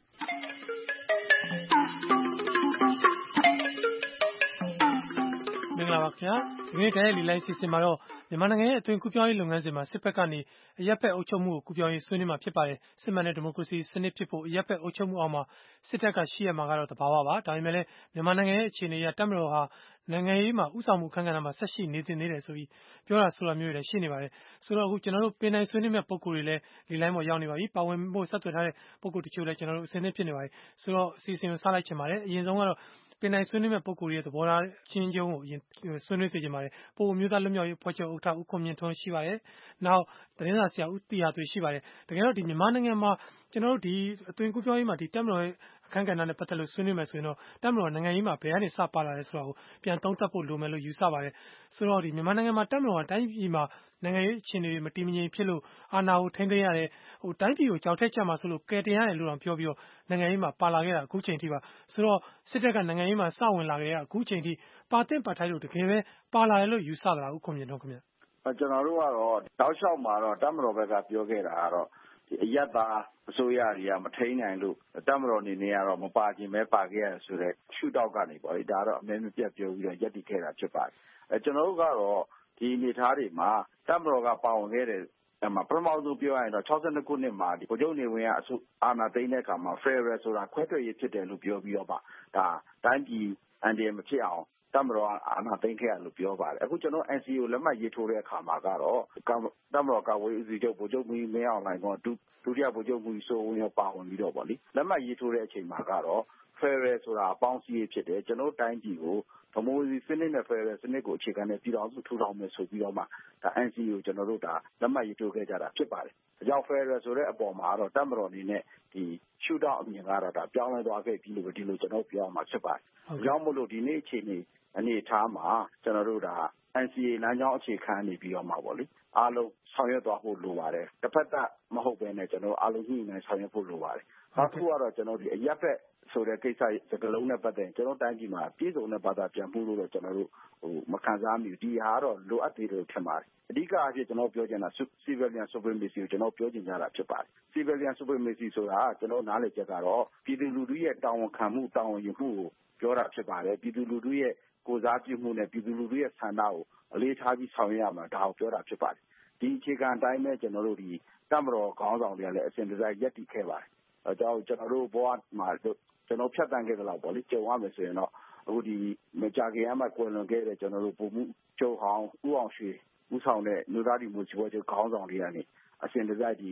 မင်္ဂလာပါခင်ဗျာဒီနေ့တိုင်းလေးလိုင်းစီစဉ်မှာတော့မြန်မာနိုင်ငံရဲ့အသွင်ကူးပြောင်းရေးလုပ်ငန်းစဉ်မှာစစ်ဘက်ကနေအရပ်ဘက်အုပ်ချုပ်မှုကိုကူးပြောင်းရေးဆွေးနွေးမှာဖြစ်ပါတယ်စစ်မှန်တဲ့ဒီမိုကရေစီစနစ်ဖြစ်ဖို့အရပ်ဘက်အုပ်ချုပ်မှုအောက်မှာစစ်တပ်ကရှိရမှာကတော့တဘာဝပါဒါပေမဲ့လည်းမြန်မာနိုင်ငံရဲ့အခြေအနေအရတပ်မတော်ဟာနိုင်ငံရေးမှာဥဆောင်မှုခန်းကဏ္ဍမှာဆက်ရှိနေသင့်သေးတယ်ဆိုပြီးပြောတာဆိုတာမျိုးတွေလည်းရှိနေပါတယ်ဆိုတော့အခုကျွန်တော်တို့ပင်တိုင်းဆွေးနွေးမဲ့ပုံကိုယ်တွေလည်းလေးလိုင်းပေါ်ရောက်နေပါပြီပါဝင်ဖို့ဆက်သွယ်ထားတဲ့ပုံကိုယ်တချို့လည်းကျွန်တော်တို့အစဉ်သင့်ဖြစ်နေပါပြီဆိုတော့အစီအစဉ်ကိုစလိုက်ချင်ပါတယ်အရင်ဆုံးကတော့ပင်တိုင်းဆွေးနွေးမဲ့ပုံကိုယ်ရဲ့သဘောထားချင်းချင်းကိုဆွေးနွေးစေချင်ပါတယ်ပို့မျိုးသားလွတ်မြောက်ရေးဖွဲ့ချုပ်ဥက္ကဋ္ဌဦးခွန်မြင့်ထွန်းရှိပါတယ်နောက်သတင်းစာဆရာဦးတီဟာသွေးရှိပါတယ်တကယ်တော့ဒီမြန်မာနိုင်ငံမှာကျွန်တော်တို့ဒီအသွင်ကူးပြောင်းရေးမှာဒီတပ်မတော်ရဲ့အခမ်းကဏ္ဍနဲ့ပတ်သက်လို့ဆွေးနွေးမယ်ဆိုရင်တော့တပ်မတော်နိုင်ငံရေးမှာဘယ်ကနေစပါလာလဲဆိုတာကိုပြန်သုံးသပ်ဖို့လိုမယ်လို့ယူဆပါတယ်ဆိုတော့ဒီမြန်မာနိုင်ငံမှာတပ်မတော်ကတိုင်းပြည်မှာနိုင်ငံရေးအခြေအနေတွေမတည်မငြိမ်ဖြစ်လို့အာဏာကိုထိန်းသိမ်းရတယ်တိုင်းပြည်ကိုကြောက်ထက်ကြမှာဆိုလို့ကယ်တင်ရတယ်လို့တော့ပြောပြီးတော့နိုင်ငံရေးမှာပါလာခဲ့တာအခုချိန်ထိပါဆိုတော့စစ်တပ်ကနိုင်ငံရေးမှာစဝင်လာခဲ့တဲ့အခုချိန်ထိပါသင့်ပါထိုက်လို့တကယ်ပဲပါလာတယ်လို့ယူဆတာလားဦးခွန်မြင့်ထွန်းခင်ဗျကျွန်တော်တို့ကတော့တောက်လျှောက်မှာတော့တပ်မတော်ဘက်ကပြောခဲ့တာကတော့ဒီအယက်သားအစိုးရတွေကမထိန်းနိုင်လို့တပ်မတော်အနေနဲ့ကတော့မပါခြင်းပဲပါခဲ့ရဆိုတဲ့ရှုထောင့်ကနေပေါ့လေဒါတော့အမဲမပြတ်ပြောပြီးတော့ရပ်တည်ခဲ့တာဖြစ်ပါတယ်ကျွန်တော်တို့ကတော့ဒီအနေအထားတွေမှာတပ်မတော်ကပါဝင်ခဲ့တဲ့ပထမဆုံးပြောရရင်တော့62ခုနှစ်မှာဒီဗိုလ်ချုပ်နေဝင်းကအာဏာသိမ်းတဲ့အခါမှာ Federal ဆိုတာခွဲထွက်ရေးဖြစ်တယ်လို့ပြောပြီးတော့ပါဒါတိုင်းပြည်အန်ဒီမဖြစ်အောင်တပ်မတော်အာဏာသိမ်းခဲ့ရလို့ပြောပါတယ်အခုကျွန်တော် NCA ကိုလက်မှတ်ရေးထိုးတဲ့အခါမှာကတော့တပ်မတော်ကာကွယ်ရေးဦးစီးချုပ်ဗိုလ်ချုပ်မှူးမင်းအောင်လှိုင်ကဒုတိယဗိုလ်ချုပ်မှူးစိုးဝင်းရောပါဝင်ပြီးတော့ဗောလေလက်မှတ်ရေးထိုးတဲ့အချိန်မှာကတော့ Federal ဆိုတာအပေါင်းစည်းရေးဖြစ်တယ်ကျွန်တော်တိုင်းပြည်ကိုဗမိုးစီစနစ်နဲ့ Federal စနစ်ကိုအခြေခံတဲ့ပြည်တော်စုထူထောင်မယ်ဆိုပြီးတော့မှဒါ NCA ကိုကျွန်တော်တို့ဒါလက်မှတ်ရေးထိုးခဲ့ကြတာဖြစ်ပါတယ်အကြောင်း Federal ဆိုတဲ့အပေါ်မှာတော့တပ်မတော်အနေနဲ့ဒီရှုထောင့်အမြင်ကတော့ဒါပြောင်းလဲသွားခဲ့ပြီလို့ဒီလိုကျွန်တော်ပြောရမှာဖြစ်ပါတယ်အကြောင်းမို့လို့ဒီနေ့အချိန်အနေထားမှာကျွန်တော်တို့ဒါ NCA လမ်းကြောင်းအခြေခံနေပြီးတော့မှာပေါ့လေအားလုံးဆောင်ရွက်သွားဖို့လိုပါတယ်တစ်ဖက်သက်မဟုတ်ဘဲနဲ့ကျွန်တော်အားလုံးညှိနှိုင်းဆောင်ရွက်ဖို့လိုပါတယ်နောက်တစ်ခုကတော့ကျွန်တော်ဒီအရက်ဖက်ဆိုတဲ့ကိစ္စစကလုံးနဲ့ပတ်သက်ကျွန်တော်တိုင်းပြည်မှာပြည်စုံတဲ့ဘာသာပြန်မှုလို့တော့ကျွန်တော်တို့မခံစားမိဘူးဒီဟာကတော့လိုအပ်သေးတယ်လို့ထင်ပါတယ်အဓိကအဖြစ်ကျွန်တော်ပြောချင်တာ civilian supremacy ကိုကျွန်တော်ပြောချင်ကြတာဖြစ်ပါတယ် civilian supremacy ဆိုတာကျွန်တော်နားလည်ချက်ကတော့ပြည်သူလူထုရဲ့တာဝန်ခံမှုတာဝန်ယူမှုကိုပြောတာဖြစ်ပါတယ်ပြည်သူလူထုရဲ့ကိုစားပြုမှုနဲ့ပြည်သူလူထုရဲ့ဆန္ဒကိုအလေးထားပြီးဆောင်ရွက်ရမှာဒါကိုပြောတာဖြစ်ပါတယ်ဒီအခြေခံအတိုင်းပဲကျွန်တော်တို့ဒီတပ်မတော်ခေါင်းဆောင်တွေကလည်းအစဉ်တစိုက်ရပ်တည်ခဲ့ပါတယ်အဲကြောင့်ကျွန်တော်တို့ဘဝမှာကျွန်တော်ဖြတ်တန်းခဲ့သလောက်ပေါ့လေကြုံရမယ်ဆိုရင်တော့အခုဒီမကြာခင်အမှကွယ်လွန်ခဲ့တဲ့ကျွန်တော်တို့ပုံမှုချုပ်ဟောင်းဦးအောင်ရွှေဦးဆောင်တဲ့မြို့သားဒီမိုကရေစီချုပ်ခေါင်းဆောင်တွေကနေအစဉ်တစိုက်ဒီ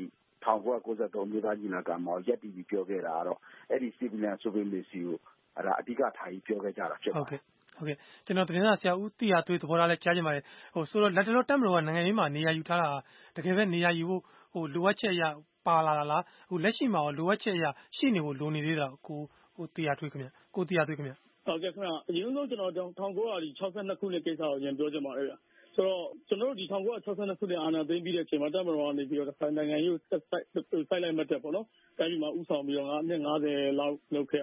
1993မြို့သားညီလာခံမှာရပ်တည်ပြီးပြောခဲ့တာကတော့အဲ့ဒီ civilian supremacy ကိုအဲ့ဒါအဓိကထားပြီးပြောခဲ့ကြတာဖြစ်ပါတယ်ဟုတ်ကဲ့ကျွန်တော်သတင်းစာဆရာဦးတီဟာသွေးသဘောထားလဲကြားချင်ပါတယ်ဆိုတော့လက်တော်တပ်မတော်ကနိုင်ငံရေးမှာနေရာယူထားတာတကယ်ပဲနေရာယူဖို့လိုအပ်ချက်အရပါလာတာလားလက်ရှိမှာရောလိုအပ်ချက်အရရှိနေဖို့လိုနေသေးတာကိုတီဟာသွေးခင်ဗျကိုတီဟာသွေးခင်ဗျဟုတ်ကဲ့ခင်ဗျအရင်ဆုံးကျွန်တော်1962ခုနှစ်ကိစ္စကိုရင်ပြောချင်ပါတယ်ဗျဆိုတော့ကျွန်တော်တို့ဒီ1962ခုနှစ်အာဏာသိမ်းပြီးတဲ့အချိန်မှာတပ်မတော်ကနေပြီးတော့နိုင်ငံရေးကိုစိုက်လိုက်မှတ်တဲ့ပေါ့နော်တိုင်းပြည်မှာဥဆောင်ပြီးတော့နှစ်50လောက်လုပ်ခဲ့တာပေါ့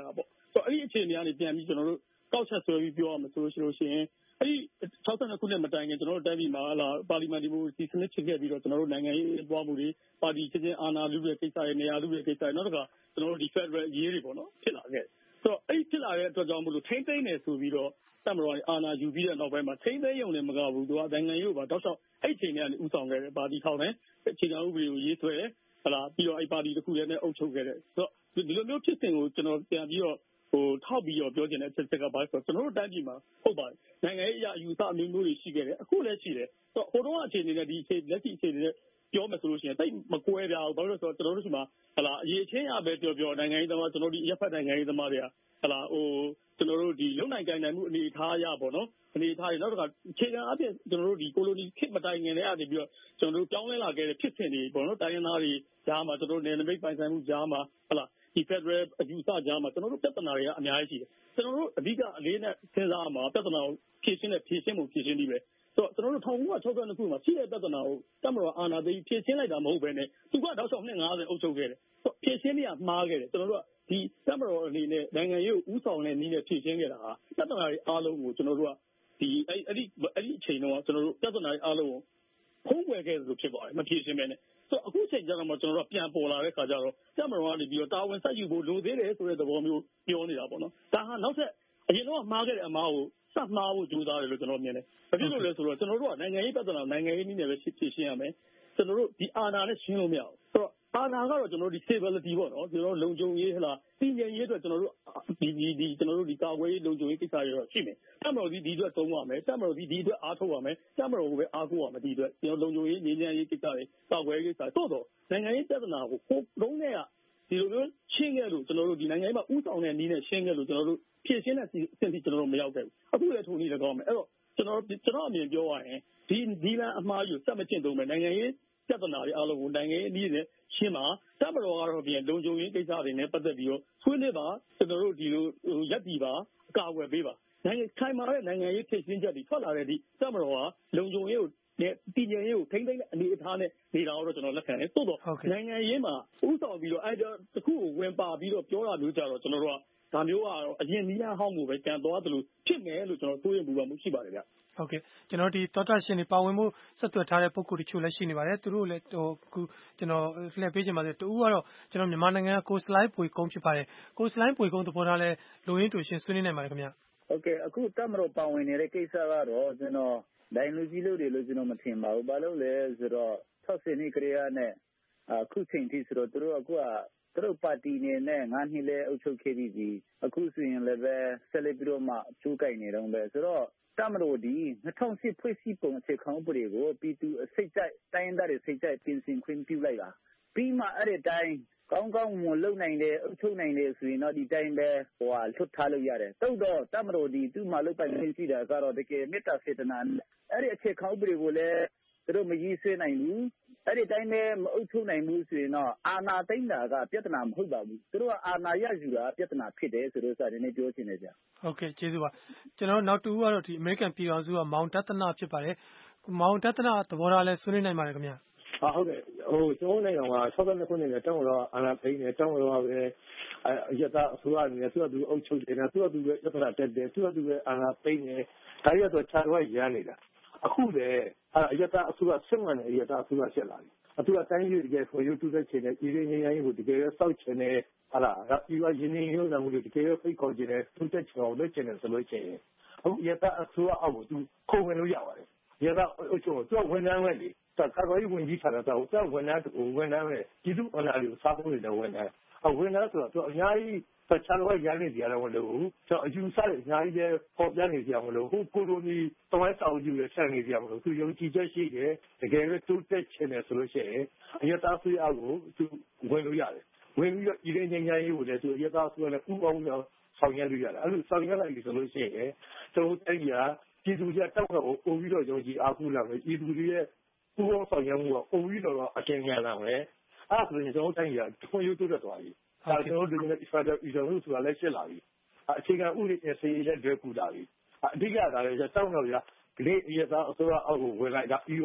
ဆိုတော့အဲ့ဒီအခြေအနေကနေပြန်ပြီးကျွန်တော်တို့ကောက်ချက်ဆွဲပြီးပြောရမယ်ဆိုလို့ရှိရင်အဲ့ဒီ62ခုနှစ်မတိုင်ခင်ကျွန်တော်တို့တိုင်းပြည်မှာပါလီမန်ဒီမိုကရေစီစနစ်ဖြစ်ခဲ့ပြီးတော့ကျွန်တော်တို့နိုင်ငံရေးပွားမှုတွေပါတီချင်းချင်းအာဏာလုတဲ့ကိစ္စတွေနေရာလုတဲ့ကိစ္စတွေနောက်တစ်ခါကျွန်တော်တို့ဒီ Federal ရေးတွေပေါ့နော်ဖြစ်လာခဲ့ဆိုတော့အဲ့ဖြစ်လာတဲ့အတွက်ကြောင့်မလို့ထိမ့်သိမ့်နေဆိုပြီးတော့တမတော်အာဏာယူပြီးတဲ့နောက်ပိုင်းမှာထိမ့်သိမ့်ရုံနဲ့မကဘူးသူကနိုင်ငံရေးကိုပါတောက်လျှောက်အဲ့ချိန်ကနေဥဆောင်ခဲ့တယ်ပါတီထောင်တယ်အခြေခံဥပဒေကိုရေးဆွဲတယ်ပြီးတော့အဲ့ပါတီတစ်ခုလည်းနဲ့အုပ်ချုပ်ခဲ့တယ်ဆိုတော့ဒီလိုမျိုးဖြစ်စဉ်ကိုကျွန်တော်ပြန်ပြီးတော့ထောက်ပြီးတော့ပြောချင်တဲ့အချက်ကဘာလဲဆိုတော့ကျွန်တော်တို့တိုင်းပြည်မှာဟုတ်ပါတယ်နိုင်ငံရေးအရာအယူဆအမျိုးမျိုးတွေရှိခဲ့တယ်အခုလည်းရှိတယ်ဆိုတော့ဟိုတုန်းကအခြေအနေနဲ့ဒီအခြေလက်ရှိအခြေအနေနဲ့ပြောမယ်ဆိုလို့ရှိရင်တိတ်မကွဲပြားဘူးဘာလို့လဲဆိုတော့ကျွန်တော်တို့ဒီမှာအရေးချင်းရပဲပြောနိုင်ငံရေးသမားကျွန်တော်တို့ဒီရပ်ဖက်နိုင်ငံရေးသမားတွေကကျွန်တော်တို့ဒီလုံနိုင်ကိုင်နိုင်မှုအနေအထားရပေါ့နော်အနေအထားတွေနောက်တစ်ခါအခြေခံအပြင်ကျွန်တော်တို့ဒီကိုလိုနီခေတ်မတိုင်ခင်လည်းအနေပြီးတော့ကျွန်တော်တို့ပြောင်းလဲလာခဲ့တဲ့ဖြစ်စဉ်တွေပေါ့နော်တိုင်းရင်းသားတွေကြားမှာကျွန်တော်တို့နယ်နိမိတ်ပိုင်ဆိုင်မှုကြားမှာဒီ Federal အယူဆကြားမှာကျွန်တော်တို့ပြဿနာတွေကအများကြီးရှိတယ်ကျွန်တော်တို့အဓိကအလေးနဲ့စဉ်းစားမှာပြဿနာကိုဖြေရှင်းမှုဖြေရှင်းပြီးပဲဆိုတော့ကျွန်တော်တို့1962ခုမှာရှိတဲ့ပြဿနာကိုတမတော်အာဏာသိမ်းဖြေရှင်းလိုက်တာမဟုတ်ဘဲနဲ့သူကတောက်လျှောက်နှစ်50အုပ်ချုပ်ခဲ့တယ်ဆိုတော့ဖြေရှင်းနေရမှားခဲ့တယ်ကျွန်တော်တို့ကဒီတမတော်အနေနဲ့နိုင်ငံရေးကိုဥဆောင်တဲ့နည်းနဲ့ဖြေရှင်းခဲ့တာဟာပြဿနာတွေအားလုံးကိုကျွန်တော်တို့ကဒီအဲ့ဒီအချိန်တော့ကျွန်တော်တို့ပြဿနာတွေအားလုံးကိုဖုံးကွယ်ခဲ့သလိုဖြစ်သွားတယ်မဖြေရှင်းဘဲနဲ့ဆိုတော့အခုချိန်ကျတော့မှကျွန်တော်တို့ပြန်ပေါ်လာတဲ့ခါကျတော့တမတော်ကနေပြီးတော့တာဝန်ဆက်ယူဖို့လိုသေးတယ်ဆိုတဲ့သဘောမျိုးပြောနေတာပေါ့နော်ဒါဟာနောက်ဆက်အရင်တော့မှားခဲ့တဲ့အမှားကိုစမှားဖို့ကြိုးစားတယ်လို့ကျွန်တော်မြင်တယ်ဘာဖြစ်လို့လဲဆိုတော့ကျွန်တော်တို့ကနိုင်ငံရေးပြဿနာနိုင်ငံရေးနည်းနဲ့ပဲဖြေရှင်းရမယ်ကျွန်တော်တို့ဒီအာဏာနဲ့ရှင်းလို့မရဘူးဆိုတော့အာဏာကတော့ကျွန်တော်တို့ဒီ stability ပေါ့နော်ကျွန်တော်တို့လုံခြုံရေးတည်ငြိမ်ရေးအတွက်ကျွန်တော်တို့ဒီကျွန်တော်တို့ဒီကာကွယ်ရေးလုံခြုံရေးကိစ္စတွေတော့ရှိမယ်တမတော်ဒီအတွက်သုံးရမယ်တမတော်ဒီအတွက်အားထုတ်ရမယ်တမတော်ကိုပဲအားကိုးရမယ်ဒီအတွက်ကျွန်တော်လုံခြုံရေးငြိမ်းချမ်းရေးကိစ္စတွေကာကွယ်ရေးကိစ္စတိုးတော့နိုင်ငံရေးပြဿနာကိုလုံးနဲ့ကဒီလိုမျိုးရှင်းခဲ့လို့ကျွန်တော်တို့ဒီနိုင်ငံရေးမှာဥဆောင်တဲ့နည်းနဲ့ရှင်းခဲ့လို့ကျွန်တော်တို့ဖြည့်ရှင်းတဲ့အဆင့်ထိကျွန်တော်တို့မရောက်ခဲ့ဘူးအခုလည်းထုံနေလည်းကောင်းမယ်အဲ့တော့ကျွန်တော်အမြင်ပြောရရင်ဒီလမ်းအမှားယူစက်မကျင့်သုံးမယ်နိုင်ငံရေးပြဿနာတွေအားလုံးကိုနိုင်ငံရေးနည်းနဲ့ရှင်းမှာတမတော်ကတော့ပြန်လုံခြုံရေးကိစ္စတွေနဲ့ပတ်သက်ပြီးတော့ဆွေးနွေးပါကျွန်တော်တို့ဒီလိုရပ်တည်ပါအကာအကွယ်ပေးပါနိုင်ငံခိုင်မာတဲ့နိုင်ငံရေးဖြည့်ရှင်းချက်တွေထွက်လာတဲ့ဒီတမတော်ကလုံခြုံရေးကိုတည်ငြိမ်ရေးကိုထိမ့်သိမ့်တဲ့အနေအထားနဲ့နေတာတော့ကျွန်တော်လက်ခံတယ်သို့တော့နိုင်ငံရေးမှာဥဆောင်ပြီးတော့အဲ့ဒါတစ်ခုကိုဝင်ပါပြီးတော့ပြောတာမျိုးကြတော့ကျွန်တော်တို့ကဒါမျိုးကတော့အရင်နီးလမ်းဟောင်းကိုပဲကြံသွားသလိုဖြစ်မယ်လို့ကျွန်တော်တွေးရင်ပူပါမှုရှိပါတယ်ဗျဟုတ်ကဲ့ကျွန်တော်ဒီသောတာရှင်တွေပါဝင်မှုဆက်သွယ်ထားတဲ့ပုဂ္ဂိုလ်တချို့လည်းရှိနေပါတယ်သူတို့လည်းအခုကျွန်တော်လှည့်ပေးချင်ပါတယ်တူကတော့ကျွန်တော်မြန်မာနိုင်ငံကကိုစလိုင်းပွေကုန်းဖြစ်ပါတယ်ကိုစလိုင်းပွေကုန်းသဘောထားလဲလူရင်းတူရှင်ဆွေးနွေးနိုင်ပါတယ်ခင်ဗျဟုတ်ကဲ့အခုတမတော်ပါဝင်နေတဲ့ကိစ္စကတော့ကျွန်တော်ဒိုင်လူကြီးလို့တွေလို့ကျွန်တော်မထင်ပါဘူးဘာလို့လဲဆိုတော့60နှစ်ကလေးနဲ့အခုချိန်ထိဆိုတော့သူတို့အခုကသူတို့ပါတီနဲ့9နှစ်လဲအုပ်ချုပ်ခဲ့ပြီးပြီအခုဆိုရင်လည်းပဲဆက်လက်ပြီးတော့မှကျိုးကိုင်နေတော့ပဲဆိုတော့တမတော်ဒီ2010ဖွဲ့စည်းပုံအခြေခံဥပဒေကိုပြည်သူစိတ်ကြိုက်တိုင်းဒေသစိတ်ကြိုက်ပြင်ဆင်ခွင့်ပြုလိုက်တာပြီးမှအဲ့ဒီတိုင်းကောင်းကောင်းမလုံနိုင်တဲ့အုပ်ချုပ်နိုင်တယ်ဆိုရင်တော့ဒီတိုင်းပဲလွတ်ထားလို့ရတယ်တိုးတော့တမတော်ဒီသူ့မှာလုတ်ပိုင်ခွင့်ရှိတာကတော့တကယ်မေတ္တာစေတနာအဲ့ဒီအခြေခံဥပဒေကိုလည်းသူတို့မရေးဆွဲနိုင်ဘူးအဲ့ဒီတိုင်းပဲမအုပ်ချုပ်နိုင်ဘူးဆိုရင်တော့အာဏာသိမ်းတာကပြဿနာမဟုတ်ပါဘူးသူတို့ကအာဏာရယူတာပြဿနာဖြစ်တယ်ဆိုတော့စာရင်းနဲ့ပြောချင်တယ်ဗျဟုတ်ကဲ့ကျေးဇူးပါကျွန်တော်နောက်တူကတော့ဒီ American ပြည်တော်စုကမောင်တသနာဖြစ်ပါတယ်မောင်တသနာသဘောထားလဲဆွေးနွေးနိုင်ပါတယ်ခင်ဗျဟုတ်ကဲ့ကျွန်တော်နိုင်ငံမှာ62ခုနှစ်နဲ့တောင်းတော့အာဏာသိမ်းတယ်တောင်းတော့ပဲရတာအစိုးရအနေနဲ့သူကသူအုပ်ချုပ်တယ်သူကသူပဲပြဿနာတက်တယ်သူကသူပဲအာဏာသိမ်းတယ်ဒါရတော့ခြားတော့ရနေတာအခုလေရတာအစိုးရစစ်မှန်တဲ့ရတာအစိုးရဖြစ်လာပြီသူကတိုင်းပြည်တကယ်ကိုရုပ်ထုတဲ့ချိန်နဲ့ပြည်ရင်းငင်းရေးကိုတကယ်စောက်ချင်တယ်ပြီးတော့ရင်းနှီးရုံးမှုတွေတကယ်ဖိတ်ခေါ်ချင်တယ်သူတက်ချောင်းလုပ်ချင်တယ်ဆိုလို့ရှိရင်အခုရတာအစိုးရအောက်ကိုသူခုံဝင်လို့ရပါတယ်ရတာအချို့သူကဝန်ထမ်းပဲလေကာကွယ်ရေးဝန်ကြီးဌာနတော့သူကဝန်ထမ်းပဲပြည်သူ့အလားတူစားဖို့နေတယ်ဝန်ထမ်းဆိုတော့သူအများကြီးခြားတော့ရနေကြတယ်မလို့ကျွန်တော်အယူဆတွေအများကြီးပဲပေါ်ပြနေကြမလို့ကိုလိုနီတဝိုင်းဆောင်ကြည့်ရဆက်နေကြမလို့သူယုံကြည်ချက်ရှိတယ်တကယ်ပဲသူတက်ချင်တယ်ဆိုလို့ရှိရင်အရတာဆွေးအောက်ကိုသူဝင်လို့ရတယ်ဝင်ပြီးတော့ဒီရင်းချင်းချင်းရေးကိုလည်းသူအရတာဆွေးနဲ့ဥပအောင်တော့ဆောင်ရွက်လို့ရတယ်အဲ့လိုဆောင်ရွက်လိုက်ပြီဆိုလို့ရှိရင်ကျွန်တော်တိုင်းပြည်သူတွေတောက်တော့ပို့ပြီးတော့ယုံကြည်အားကိုးလာမယ်ပြည်သူတွေရဲ့ဥပအောင်ဆောင်ရွက်မှုကပို့ပြီးတော့အကျဉ်းချလာမယ်အဲ့ဒါဆိုရင်ကျွန်တော်တိုင်းပြည်ကထွန်းရုပ်တိုးတက်သွားပြီဒါကျွန်တော်တို့ဒီနေ့ Federal ပြည်တော်စုဆိုတာလည်းဖြစ်လာပြီအခြေခံဥပဒေနဲ့စီရေးလည်းလွယ်ကူလာပြီအဓိကကလည်းတောင်းတော့ဒီနေ့အရသာအစိုးရအောက်ကိုဝင်လိုက်တာပြီးပါပြီ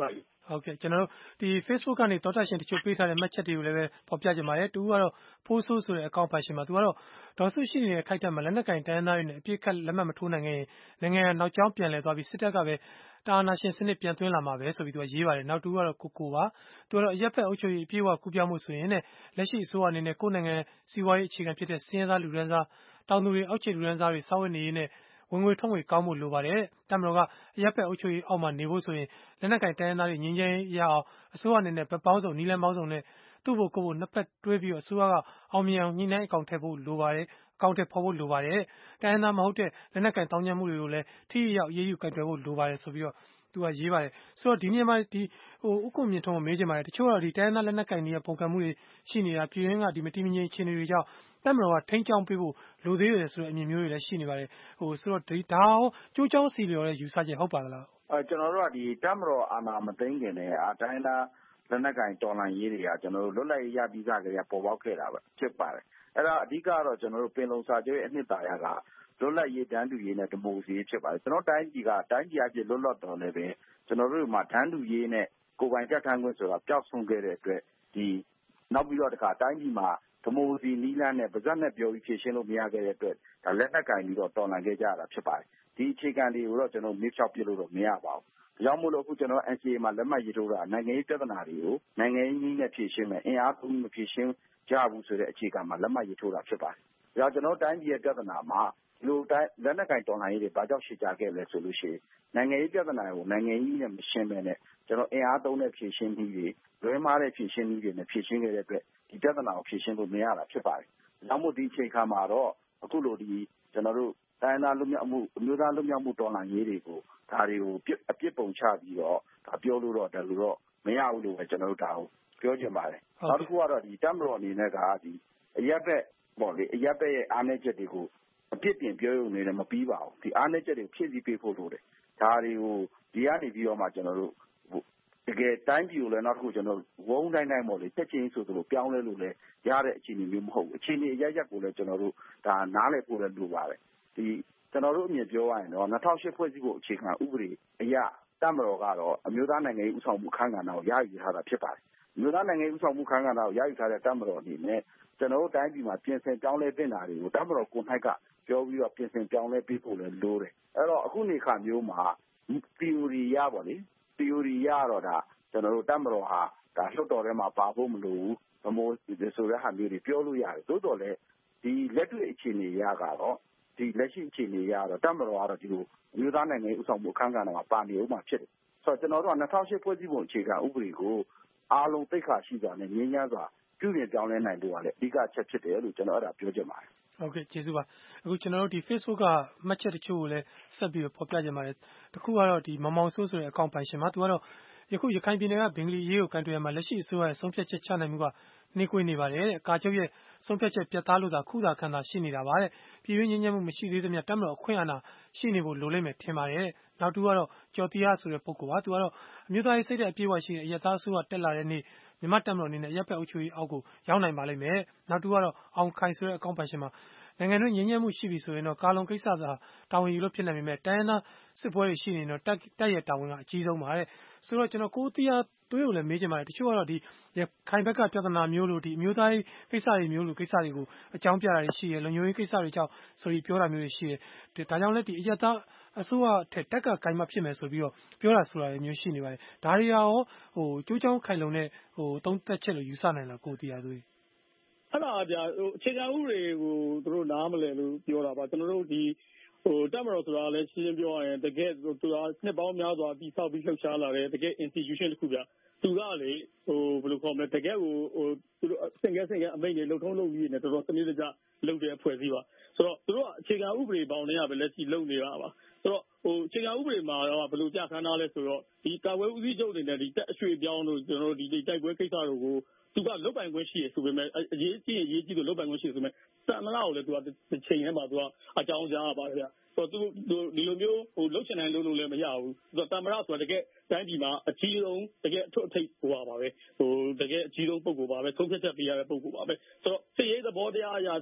ဟုတ်ကဲ့ကျွန်တော်တို့ဒီ Facebook ကနေတော်တာရှင်တချို့ပေးထားတဲ့မှတ်ချက်တွေကိုလည်းပဲဖော်ပြကြပါတယ်တူကတော့ဖိုးဆိုးဆိုတဲ့အကောင့်ပိုင်ရှင်မှာသူကတော့ဒေါ်စုရှိနေတဲ့ခိုက်တက်မှာလက်နက်ကင်တိုင်းသားတွေနဲ့အပြစ်ခတ်လက်မှတ်မထိုးနိုင်ခဲ့ရင်နိုင်ငံနောက်ကျောင်းပြန်လည်သွားပြီးစစ်တပ်ကပဲတာနာရှင်စနစ်ပြန်သွင်းလာမှာပဲဆိုပြီးသူကရေးပါတယ်နောက်တူကတော့ကိုပါသူကတော့အရက်ဖက်အုပ်ချုပ်ရေးအပြည့်အဝကူးပြောင်းမှုဆိုရင်လက်ရှိအစိုးရအနေနဲ့ကိုယ်နိုင်ငံစီးပွားရေးအခြေခံဖြစ်တဲ့စင်းရဲသားလူဒန်းစားတောင်သူတွေအောက်ခြေလူဒန်းစားတွေစောင့်နေရင်းနဲ့ဝင်ငွေထွက်ငွေကောင်းဖို့လိုပါတယ်တမတော်ကအရက်ဖက်အုပ်ချုပ်ရေးအောက်မှာနေဖို့ဆိုရင်လက်နက်ကင်တိုင်းသားတွေငင်းချင်းရအောင်အစိုးရအနေနဲ့ဗပောင်းစုံနီးလန်းပေါင်းစုံနဲ့သူ့ဘို့ကိုယ့်ဘို့နှစ်ဖက်တွဲပြီးအစိုးရကအောင်မြင်အောင်ညှိနှိုင်းအကောင့်ထည့်ဖို့လိုပါတယ်အကောင့်ထည့်ဖော်ဖို့လိုပါတယ်တိုင်းသားမဟုတ်တဲ့လက်နက်ကင်တောင်းကျမ်းမှုတွေကိုလည်းထိရောက်ရေးယူကင်တွယ်ဖို့လိုပါတယ်ဆိုပြီးတော့သူကရေးပါတယ်ဆိုတော့ဒီနေ့မှဒီဥက္ကုမြင့်ထုံးကိုမေးချင်ပါတယ်တချို့တော့ဒီတိုင်းသားလက်နက်ကင်တွေပုံကံမှုတွေရှိနေတာပြည်ရင်းကဒီမတိမငြိမ်အခြေအနေတွေကြောင့်တမတော်ကထိန်းချောင်းပေးဖို့လိုသေးတယ်ဆိုတဲ့အမြင်မျိုးတွေလည်းရှိနေပါတယ်ဆိုတော့ဒါရောကျိုးချောင်းစီလျော်တဲ့ယူဆချက်ဟုတ်ပါသလားကျွန်တော်တို့ကဒီတမတော်အာဏာမသိမ်းခင်နဲ့တိုင်းသားလက်နက်ကင်တော်လှန်ရေးတွေကကျွန်တော်တို့လွတ်လပ်ရေးရပြီးသားကလေးပေါ်ပေါက်ခဲ့တာပဲဖြစ်ပါတယ်အဲ့ဒါအဓိကတော့ကျွန်တော်တို့ပင်လုံစာချုပ်ရဲ့အနှစ်သာရကလွတ်လပ်ရေးတန်းတူရေးနဲ့ဒီမိုကရေစီဖြစ်ပါတယ်ကျွန်တော်တိုင်းပြည်အဖြစ်လွတ်လပ်တော်လည်းပဲကျွန်တော်တို့မှာတန်းတူရေးနဲ့ကိုယ်ပိုင်ပြဋ္ဌာန်းခွင့်ဆိုတာပျောက်ဆုံးခဲ့တဲ့အတွက်ဒီနောက်ပြီးတော့တခါတိုင်းပြည်မှာဒီမိုကရေစီနီးလန်းနဲ့ဗဇက်နဲ့ပြောပြီးဖြည့်ရှင်းလို့မရခဲ့တဲ့အတွက်ဒါလက်နက်ကင်ပြီးတော့တော်လှန်ခဲ့ကြတာဖြစ်ပါတယ်ဒီအခြေခံတွေကိုတော့ကျွန်တော်မြစ်ဖြောက်ပြလို့တော့မရပါဘူးဒါကြောင့်မို့လို့အခုကျွန်တော် NCA မှာလက်မှတ်ရေးထိုးတာနိုင်ငံရေးပြဿနာတွေကိုနိုင်ငံရေးနည်းနဲ့ဖြေရှင်းမယ်အင်အားသုံးမဖြေရှင်းကြဘူးဆိုတဲ့အခြေခံမှာလက်မှတ်ရေးထိုးတာဖြစ်ပါတယ်ဒါကြောင့်ကျွန်တော်တိုင်းပြည်ရဲ့ပြဿနာမှာဒီလိုလက်နက်ကင်တော်လှန်ရေးတွေဘာကြောင့်ရှေ့ကြခဲ့လဲဆိုလို့ရှိရင်နိုင်ငံရေးပြဿနာကိုနိုင်ငံရေးနဲ့မရှင်းဘဲနဲ့ကျွန်တော်အင်အားသုံးတဲ့ဖြေရှင်းနည်းတွေလွဲမားတဲ့ဖြေရှင်းနည်းတွေနဲ့ဖြေရှင်းခဲ့တဲ့အတွက်ဒီပြဿနာကိုဖြေရှင်းလို့မရတာဖြစ်ပါတယ်။ဒါမှမဟုတ်ဒီအချိန်ခါမှာတော့အခုလိုဒီကျွန်တော်တို့တိုင်းသားလူမျိုးမှုအမျိုးသားလူမျိုးမှုတော်လှန်ရေးတွေကိုဒါတွေကိုအပြစ်ပုံချပြီးတော့ဒါပြောလို့တော့ဒါလိုတော့မရဘူးလို့ပဲကျွန်တော်တို့ဒါကိုပြောချင်ပါတယ်။နောက်တစ်ခုကတော့ဒီတမတော်အနေနဲ့ကဒီအရက်ဘက်ပေါ့လေအရက်ဘက်ရဲ့အားနည်းချက်တွေကိုအပြစ်တင်ပြောရုံနဲ့မပြီးပါဘူးဒီအားနည်းချက်တွေဖြည့်ဆည်းပေးဖို့လိုတယ်ဒါတွေကိုဒီကနေပြီးတော့မှကျွန်တော်တို့တကယ်တိုင်းပြည်ကိုလည်းနောက်တစ်ခုကျွန်တော်ဝုန်းတိုင်းပေါ့လေတက်ချင်းဆိုသလိုပြောင်းလဲလို့လည်းရတဲ့အခြေအနေမျိုးမဟုတ်ဘူးအခြေအနေအရရက်ကိုလည်းကျွန်တော်တို့ဒါနားလည်ဖို့လည်းလိုပါတယ်ဒီကျွန်တော်တို့အမြင်ပြောရရင်တော့2008ဖွဲ့စည်းဖို့အခြေခံဥပဒေအရတမတော်ကတော့အမျိုးသားနိုင်ငံရေးဥဆောင်မှုခန့်ကဏ္ဍကိုရယူထားတာဖြစ်ပါတယ်အမျိုးသားနိုင်ငံရေးဥဆောင်မှုခန့်ကဏ္ဍကိုရယူထားတဲ့တမတော်အနေနဲ့ကျွန်တော်တို့တိုင်းပြည်မှာပြင်ဆင်ပြောင်းလဲတင်တာတွေကိုတမတော်ကိုယ်၌ကပြောပြီးတော့ပြင်ဆင်ပြောင်းလဲပေးဖို့လည်းလိုတယ်အဲ့တော့အခုနေခါမျိုးမှာ theory ရပါလေ theory ရတော့ဒါကျွန်တော်တို့တမတော်ဟာဒါလွှတ်တော်ထဲမှာပါဖို့မလိုဘူးဘမိုးဆိုတဲ့ဟာမျိုးတွေပြောလို့ရတယ်သို့တော်လည်းဒီလက်တွေ့အခြေအနေရကတော့ဒီလက်ရှိအခြေအနေရတော့တမတော်ကတော့ဒီလိုအမျိုးသားနိုင်ငံရေးဥဆောင်မှုအခမ်းအနားမှာပါနေဦးမှာဖြစ်တယ်ဆိုတော့ကျွန်တော်တို့က2008ဖွဲ့စည်းပုံအခြေခံဥပဒေကိုအားလုံးသိက္ခာရှိစွာနဲ့ငြင်းညမ်းစွာပြုပြင်ပြောင်းလဲနိုင်ဖို့ကလည်းအဓိကချက်ဖြစ်တယ်လို့ကျွန်တော်အဲ့ဒါပြောချင်ပါတယ်ဟုတ်ကဲ့ကျေးဇူးပါအခုကျွန်တော်တို့ဒီ Facebook ကမှတ်ချက်တချို့ကိုလည်းဆက်ပြီးဖော်ပြကြပါတယ်တခုကတော့ဒီမောင်မောင်ဆိုးဆိုတဲ့အကောင့်ပိုင်ရှင်မှာသူကတော့ယခုရခိုင်ပြည်နယ်ကဘင်္ဂလီရေးကိုကန်တွယ်ရမှာလက်ရှိအစိုးရရဲ့ဆုံးဖြတ်ချက်ချနိုင်မှုကနှေးကွေးနေပါတယ်တဲ့ကာချုပ်ရဲ့ဆုံးဖြတ်ချက်ပြတ်သားလို့သာခုသာခံသာရှိနေတာပါတဲ့ပြည်တွင်းငြင်းညမ်းမှုမရှိသေးသမျှတမတော်အခွင့်အာဏာရှိနေဖို့လိုလိမ့်မယ်ထင်ပါတယ်တဲ့နောက်တူကတော့ကျော်တရားဆိုတဲ့ပုဂ္ဂိုလ်ပါသူကတော့အမျိုးသားရေးစိတ်တဲ့အပြည့်အဝရှိတဲ့အယက်သားအစိုးရတက်လာတဲ့နေ့မြန်မာတမတော်အနေနဲ့ရပ်ဖက်အုပ်ချုပ်ရေးအောက်ကိုရောက်နိုင်ပါလိမ့်မယ်နောက်တူကတော့အောင်ခိုင်ဆိုတဲ့အကောင့်ပိုင်ရှင်မှာနိုင်ငံတွင်းငြင်းညမ်းမှုရှိပြီဆိုရင်တော့ကာလုံကိစ္စသာတာဝန်ယူလို့ဖြစ်နိုင်ပေမဲ့တိုင်းရင်းသားစစ်ပွဲတွေရှိနေတော့တက်ရဲ့တာဝန်ကအကြီးဆုံးပါတဲ့ဆိုတော့ကျွန်တော်ကိုတရားတွေးကိုလည်းမေးချင်ပါတယ်တချို့ကတော့ဒီခိုင်ဘက်ကပြဿနာမျိုးလို့ဒီအမျိုးသားရေးကိစ္စတွေမျိုးလို့ကိစ္စတွေကိုအကြောင်းပြတာတွေရှိရလုံခြုံရေးကိစ္စတွေကြောင့်ဆိုပြီးပြောတာမျိုးတွေရှိတယ်ဒါကြောင့်လည်းဒီအယက်သားအစိုးရထက်တက်ကဂိုင်းမဖြစ်မယ်ဆိုပြီးတော့ပြောတာဆိုတာမျိုးရှိနေပါတယ်ဒါတွေရောကျိုးချောင်းခိုင်လုံတဲ့သုံးသက်ချက်လို့ယူဆနိုင်လားကိုတရားတွေအဲ့ဒါဗျာအခြေခံဥပဒေကိုသူတို့နားမလည်လို့ပြောတာပါကျွန်တော်တို့ဒီတက်မတော်ဆိုတာလည်းရှင်းရှင်းပြောရရင်တကယ်သူကနှစ်ပေါင်းများစွာပြီးဆောက်ပြီးလှုပ်ရှားလာတယ်တကယ် institution တစ်ခုဗျာသူကလေဘယ်လိုခေါ်မလဲတကယ်ကိုသူတို့စင်ကဲအမိန့်တွေလှုပ်ထုံးလုပ်ပြီးနေတော်တော်စနစ်တကျလုပ်တဲ့အဖွဲ့အစည်းပါဆိုတော့သူတို့ကအခြေခံဥပဒေပေါင်းတွေကပဲလက်ရှိလုပ်နေတာပါဆိုတော့အခြေခံဥပဒေမှာတော့ဘယ်လိုပြဋ္ဌာန်းထားလဲဆိုတော့ဒီကာကွယ်ဦးစီးချုပ်တွေနဲ့ဒီတက်အရွှေ့ပြောင်းတို့ကျွန်တော်တို့ဒီတိုက်ပွဲကိစ္စတွေကိုသူကလုတ်ပိုင်ခွင့်ရှိရဆိုပေမဲ့အရေးကြီးလို့လုတ်ပိုင်ခွင့်ရှိဆိုပေမဲ့စံမလားကိုလည်းသူကချိန်ထဲမှာသူကအကြောင်းကြားပါဗျာဆိုတော့သူဒီလိုမျိုးလုတ်ချင်တိုင်းလုတ်လို့လည်းမရဘူးသူကတမရဆိုတာတကယ်တိုင်းပြည်မှာအကြီးဆုံးတကယ်အထွတ်အထိပ်ဟိုပါပဲတကယ်အကြီးဆုံးပုံကိုပါပဲသုံးဖြတ်ချက်ပေးရတဲ့ပုံကိုပါပဲဆိုတော့စစ်ရေးသဘောတရားအရာ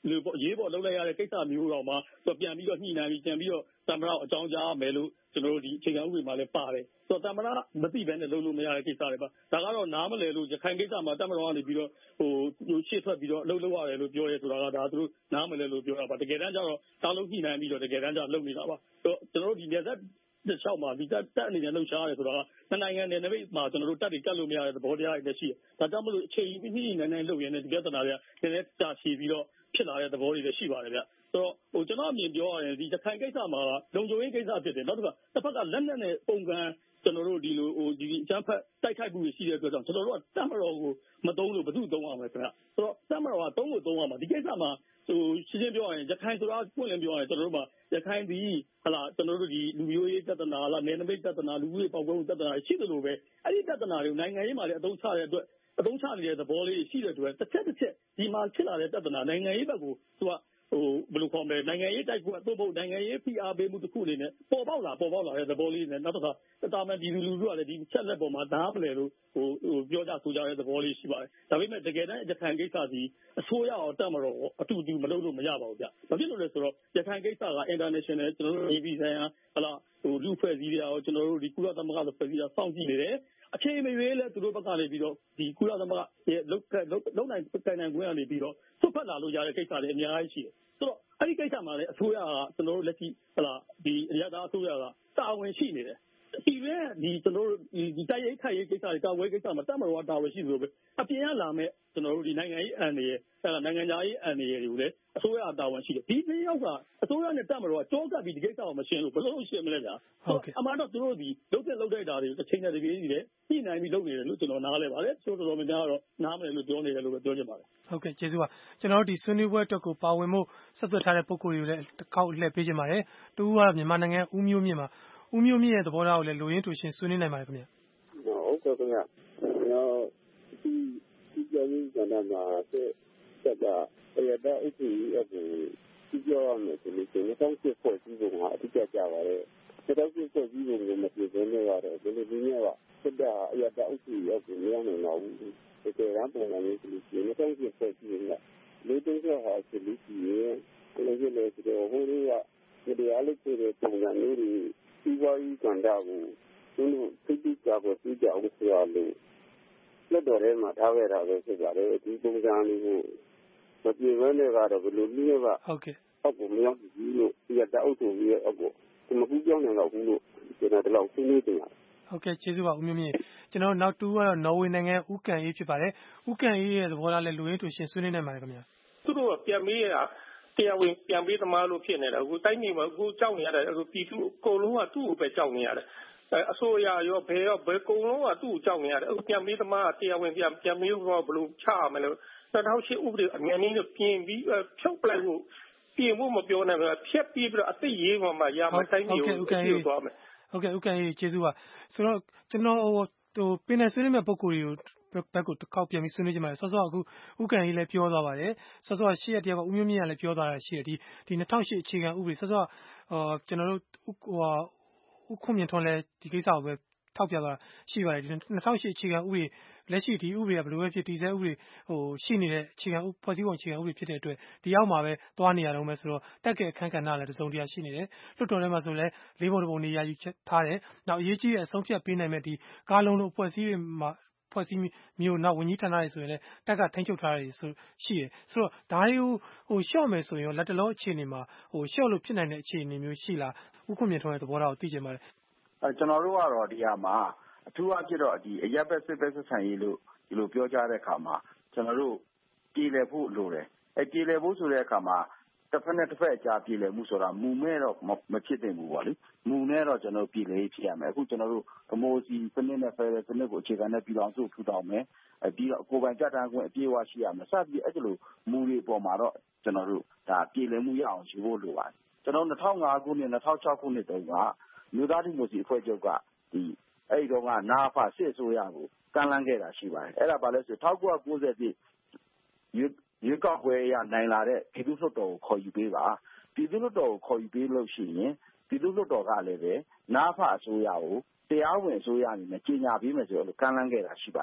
ရေးပေါ်လုပ်လိုက်ရတဲ့ကိစ္စမျိုးတော့မှပြန်ပြီးတော့ညှိနှိုင်းပြီးပြန်ပြီးတော့သမ္မတအကြောင်းကြားမယ်လို့ကျွန်တော်တို့ဒီအခြေခံဥပဒေမှာလည်းပါတယ်ဆိုတော့သမ္မတမသိဘဲနဲ့လုပ်လို့မရတဲ့ကိစ္စတွေပါဒါကတော့နားမလည်လို့ရခိုင်ကိစ္စမှာသမ္မတကနေပြီးတော့ရှေ့ထွက်ပြီးတော့အလုပ်လုပ်ရတယ်လို့ပြောရဲဆိုတာကဒါသူတို့နားမလည်လို့ပြောတာပါတကယ်တမ်းကျတော့တောင်းလို့ညှိနှိုင်းပြီးတော့တကယ်တမ်းကျလုပ်နေတာပါကျွန်တော်တို့ဒီနယ်စပ်တစ်လျှောက်မှာဒီတက်အနေနဲ့လှုပ်ရှားရတယ်ဆိုတာကနိုင်ငံနယ်နိမိတ်မှာကျွန်တော်တို့တက်တွေကတ်လို့မရတဲ့သဘောတရားတွေရှိတယ်ဒါကြောင့်မလို့အခြေကြီးညှိနှိုင်းနှိုင်းလုပ်ရင်းနဲ့ဒီပြဿနာတွေကနည်းနည်းကြာရှည်ပြီးတော့ဖြစ်လာတဲ့သဘောတွေလည်းရှိပါတယ်ဗျဆိုတော့ကျွန်တော်အမြင်ပြောရရင်ဒီရခိုင်ကိစ္စမှာလုံခြုံရေးကိစ္စဖြစ်တယ်နောက်တစ်ခါလက်နက်နဲ့ပုံကံကျွန်တော်တို့ဒီလိုဒီအချမ်းဖက်တိုက်ခိုက်မှုတွေရှိတဲ့အတွက်ကြောင့်ကျွန်တော်တို့ကတပ်မတော်ကိုမသုံးလို့ဘယ်သူသုံးရမလဲခင်ဗျဆိုတော့တပ်မတော်ကသုံးရမှာဒီကိစ္စမှာရှင်းပြောရရင်ရခိုင်ဆိုတာပွင့်လင်းပြောရရင်ကျွန်တော်တို့မှာရခိုင်ဒီကျွန်တော်တို့ဒီလူမျိုးရေးပြဿနာနယ်နိမိတ်ပြဿနာလူမျိုးရေးပေါက်ကွဲမှုပြဿနာရှိသလိုပဲအဲ့ဒီပြဿနာတွေကိုနိုင်ငံရေးမှာလည်းအသုံးချတဲ့အတွက်အသုံးချနေတဲ့သဘောလေးရှိတဲ့အတွက်တစ်ချက်ဒီမှာဖြစ်လာတဲ့ပြဿနာနိုင်ငံရေးဘက်ကိုသူကဘယ်လိုခေါ်မလဲနိုင်ငံရေးတိုက်ပွဲအတော့နိုင်ငံရေးဖိအားပေးမှုတစ်ခုအနေနဲ့ပေါ်ပေါက်လာတဲ့သဘောလေးနဲ့နောက်တစ်ခါတာမန်ပြည်သူလူထုကလည်းဒီချက်လက်ပေါ်မှာနားမလည်လို့ပြောကြဆိုကြတဲ့သဘောလေးရှိပါတယ်ဒါပေမဲ့တကယ်တမ်းရခိုင်ကိစ္စစီအစိုးရအောင်တက်မတော့အတူတူမလုပ်လို့မရပါဘူးဗျဘာဖြစ်လို့လဲဆိုတော့ရခိုင်ကိစ္စက international ကျွန်တော်တို့ ပြည်ဆိုင်ရာလူဖွဲ့စည်းတွေရောကျွန်တော်တို့ဒီကုလသမဂ္ဂလိုဖွဲ့စည်းတာစောင့်ကြည့်နေတယ်အချိန်မရွေးလဲသူတို့ဘက်ကနေပြီးတော့ဒီကုလသမဂ္ဂရဲ့လုံနိုင်ကိုင်နိုင်ခွင့်ကနေပြီးတော့ဆွတ်ဖက်လာလို့ရတဲ့ကိစ္စတွေအများကြီးရှိတယ်ဆိုတော့အဲ့ဒီကိစ္စမှာလည်းအစိုးရကကျွန်တော်တို့လက်ရှိဒီအရသာအစိုးရကတာဝန်ရှိနေတယ်ဒီပဲဒီကျွန်တော်တို့ဒီတိုက်ရိုက်ခိုက်ရေးကိစ္စတွေတာဝန်ကိစ္စမှာတပ်မတော်ကတာဝန်ရှိသလိုပဲအပြင်ကလာမဲ့ကျွန်တော်တို့ဒီနိုင်ငံရေးအန်တွေနိုင်ငံခြားရေးအန်တွေကိုလည်းအစိုးရတာဝန်ရှိတယ်ဒီနှစ်ယောက်ကအစိုးရနဲ့တပ်မတော်ကကြောကပ်ပြီးဒီကိစ္စကိုမရှင်းလို့ဘယ်လိုရှင်းမလဲဗျာဟုတ်ကဲ့အမှန်တော့သူတို့ဒီလုပ်တဲ့တာတွေတစ်ချိန်နဲ့တစ်ပြေးကြီးတယ်ညှိနှိုင်းပြီးလုပ်နေတယ်လို့ကျွန်တော်နားလဲပါတယ်ဆိုတော့တော်များများတော့နားမလဲလို့ပြောနေတယ်လို့ပဲပြောချင်ပါတယ်ဟုတ်ကဲ့ကျေးဇူးပါကျွန်တော်တို့ဒီဆွေးနွေးပွဲအတွက်ကိုပါဝင်မှုဆက်သွယ်ထားတဲ့ပုဂ္ဂိုလ်တွေကိုလည်းတစ်ခေါက်လှည့်ပေးချင်ပါတယ်တူကမြန်မာနိုင်ငံဦးမျိုးမြင့်မှာဦးမျိုးမြင့်ရဲ့သဘောထားကိုလည်းလိုရင်းတူရှင်းဆွေးနွေးနိုင်ပါတယ်ခင်ဗျာဟုတ်ကဲ့ခင်ဗျာကျွန်တော်ဒီပြောရင်းကဏ္ဍမှာဆက်ကရတဲ့အစ်ကြီးအကူဒီပြောရမယ်ဆိုလို့ရှိရင်တောင်းချက်ဖွဲ့စည်းပုံကအဓိကကြပါတယ်တောင်းချက်ဖွဲ့စည်းပုံကိုမပြည့်စုံနေရတယ်ဒီလိုမျိုးကဆက်ကအရတဲ့အစ်ကြီးအကူမရနိုင်တော့ဘူးတကယ်တမ်းပုံစံမျိုးဆိုလို့ရှိရင်တောင်းချက်ဖွဲ့စည်းပုံကလူတွေဟာဆိုလို့ရှိရင်လည်းဆိုတော့ဟိုတွေကဒီအားလေးတွေပုံစံမျိုးတွေဒီဝါရီကန္တာကိုသူတို့သိကြဖို့သိကြအောင်ဆိုရလို့လက်တော်ထဲမှာထားခဲ့တာပဲဖြစ်ပါတယ်ဒီပုံစံလေးကိုမပြေဘဲနဲ့ကတော့ဘယ်လိုနည်းကဟုတ်ကဲ့အောက်ကိုမရောက်ဘူးလို့ဒီကတောက်တူပြီးအောက်ကိုဒီမကူပြောင်းနေတော့ဘူးလို့ကျွန်တော်ဒီလောက်သိနေတယ်ဟုတ်ကဲ့ကျေးဇူးပါဦးမြင့်မြင့်ကျွန်တော်နောက်တူကတော့နော်ဝေနိုင်ငံဦးကန်အေးဖြစ်ပါတယ်ဦးကန်အေးရဲ့သဘောထားလဲလူရင်းတူရှင်းဆွေးနွေးနိုင်ပါတယ်ခင်ဗျာသူတို့ကပြန်မေးရတရားဝင်ပြန်ပေးသမားလို့ဖြစ်နေတာအခုတိုင်းပြည်မှာအခုကြောက်နေရတယ်အခုပြည်သူအကုန်လုံးကသူ့ကိုပဲကြောက်နေရတယ်အစိုးရရောဘယ်အကုန်လုံးကသူ့ကိုကြောက်နေရတယ်အခုပြန်ပေးသမားတရားဝင်ပြန်မေးတော့ဘယ်လိုချရမလဲ2008ဥပဒေအမြန်နည်းနဲ့ပြင်ပြီးဖြုတ်ပလိုက်ဖို့ပြင်ဖို့မပြောနိုင်ဘူးဖြတ်ပြီးတော့အသိရေးမှာရမတိုင်းမျိုးကိုပြောသွားမယ်ဟုတ်ကဲ့ဦးကန်ကြီးကျေးဇူးပါဆိုတော့ကျွန်တော်ပင်နယ်ဆွေးနွေးမဲ့ပုံကိုယ်တွေကိုဘက်ကိုတစ်ခေါက်ပြန်ပြီးဆွေးနွေးကြပါမယ်ဆောစောအခုဦးကန်ကြီးလည်းပြောသွားပါတယ်ဆောစောရှေ့ရတယောက်ကဦးမျိုးမြင့်ကလည်းပြောသွားတာရှိတယ်ဒီ2008အခြေခံဥပဒေဆောစောကျွန်တော်တို့ဦးခွန်မြင့်ထွန်းလည်းဒီကိစ္စကိုပဲထောက်ပြသွားတာရှိပါတယ်ဒီ2008အခြေခံဥပဒေလက်ရှိဒီဥပဒေကဘယ်လိုပဲဖြစ်တည်ဆဲဥပဒေရှိနေတဲ့အခြေခံဖွဲ့စည်းပုံအခြေခံဥပဒေဖြစ်တဲ့အတွက်ဒီအောက်မှာပဲသွားနေရတော့မယ်ဆိုတော့တက်ကဲအခန်းကဏ္ဍလည်းတစုံတရာရှိနေတယ်လွှတ်တော်ထဲမှာဆိုလည်း၄ပုံတစ်ပုံနေရာယူထားတယ်နောက်အရေးကြီးတဲ့အဆုံးဖြတ်ပေးနိုင်မဲ့ဒီကားလုံးလို့ဖွဲ့စည်းမှာဖွဲ့စည်းမျိုးနောက်ဝန်ကြီးဌာနတွေဆိုရင်လည်းတက်ကထိန်းချုပ်ထားတယ်ဆိုရှိတယ်ဆိုတော့ဒါတွေကိုရှော့မယ်ဆိုရင်လက်တလုံးအခြေအနေမှာရှော့လို့ဖြစ်နိုင်တဲ့အခြေအနေမျိုးရှိလားဦးခွန်မြင့်ထွန်းရဲ့သဘောထားကိုသိချင်ပါတယ်ကျွန်တော်တို့ကတော့ဒီဟာမှာအထူးအဖြစ်တော့ဒီအရက်ဘက်စစ်ဘက်ဆက်ဆံရေးလို့ဒီလိုပြောကြတဲ့အခါမှာကျွန်တော်တို့ပြည်လည်ဖို့လိုတယ်ပြည်လည်ဖို့ဆိုတဲ့အခါမှာတစ်ဖက်နဲ့တစ်ဖက်အကြားပြည်လည်မှုဆိုတာမူမဲ့တော့မဖြစ်သင့်ဘူးပေါ့လေမူနဲ့တော့ကျွန်တော်ပြည်လည်ဖြစ်ရမယ်အခုကျွန်တော်တို့အမိုးစီစနစ်နဲ့ဖယ်တဲ့စနစ်ကိုအခြေခံတဲ့ပြည်တော်စုထူထောင်မယ်ပြီးတော့ကိုယ်ပိုင်ကြတာခွင့်အပြည့်အဝရှိရမယ်စသဖြင့်အဲ့လိုမူတွေပေါ်မှာတော့ကျွန်တော်တို့ဒါပြည်လည်မှုရအောင်ယူဖို့လိုပါတယ်ကျွန်တော်2005ခုနှစ်2006ခုနှစ်တုန်းကမြို့သားဒီမိုစီအဖွဲ့ချုပ်ကဒီအဲ့ဒီတော့ကနာဖစစ်အစိုးရကိုကမ်းလှမ်းခဲ့တာရှိပါတယ်အဲ့ဒါဘာလဲဆို1990ပြည့်ရွေးကောက်ပွဲရနိုင်လာတဲ့ပြည်သူ့လွှတ်တော်ကိုခေါ်ယူပေးပါပြည်သူ့လွှတ်တော်ကိုခေါ်ယူပေးလို့ရှိရင်ပြည်သူ့လွှတ်တော်ကလည်းပဲနာဖအစိုးရကိုတရားဝင်အစိုးရအနေနဲ့ကြီးညာပေးမယ်ဆိုတော့ကမ်းလှမ်းခဲ့တာရှိပါတယ်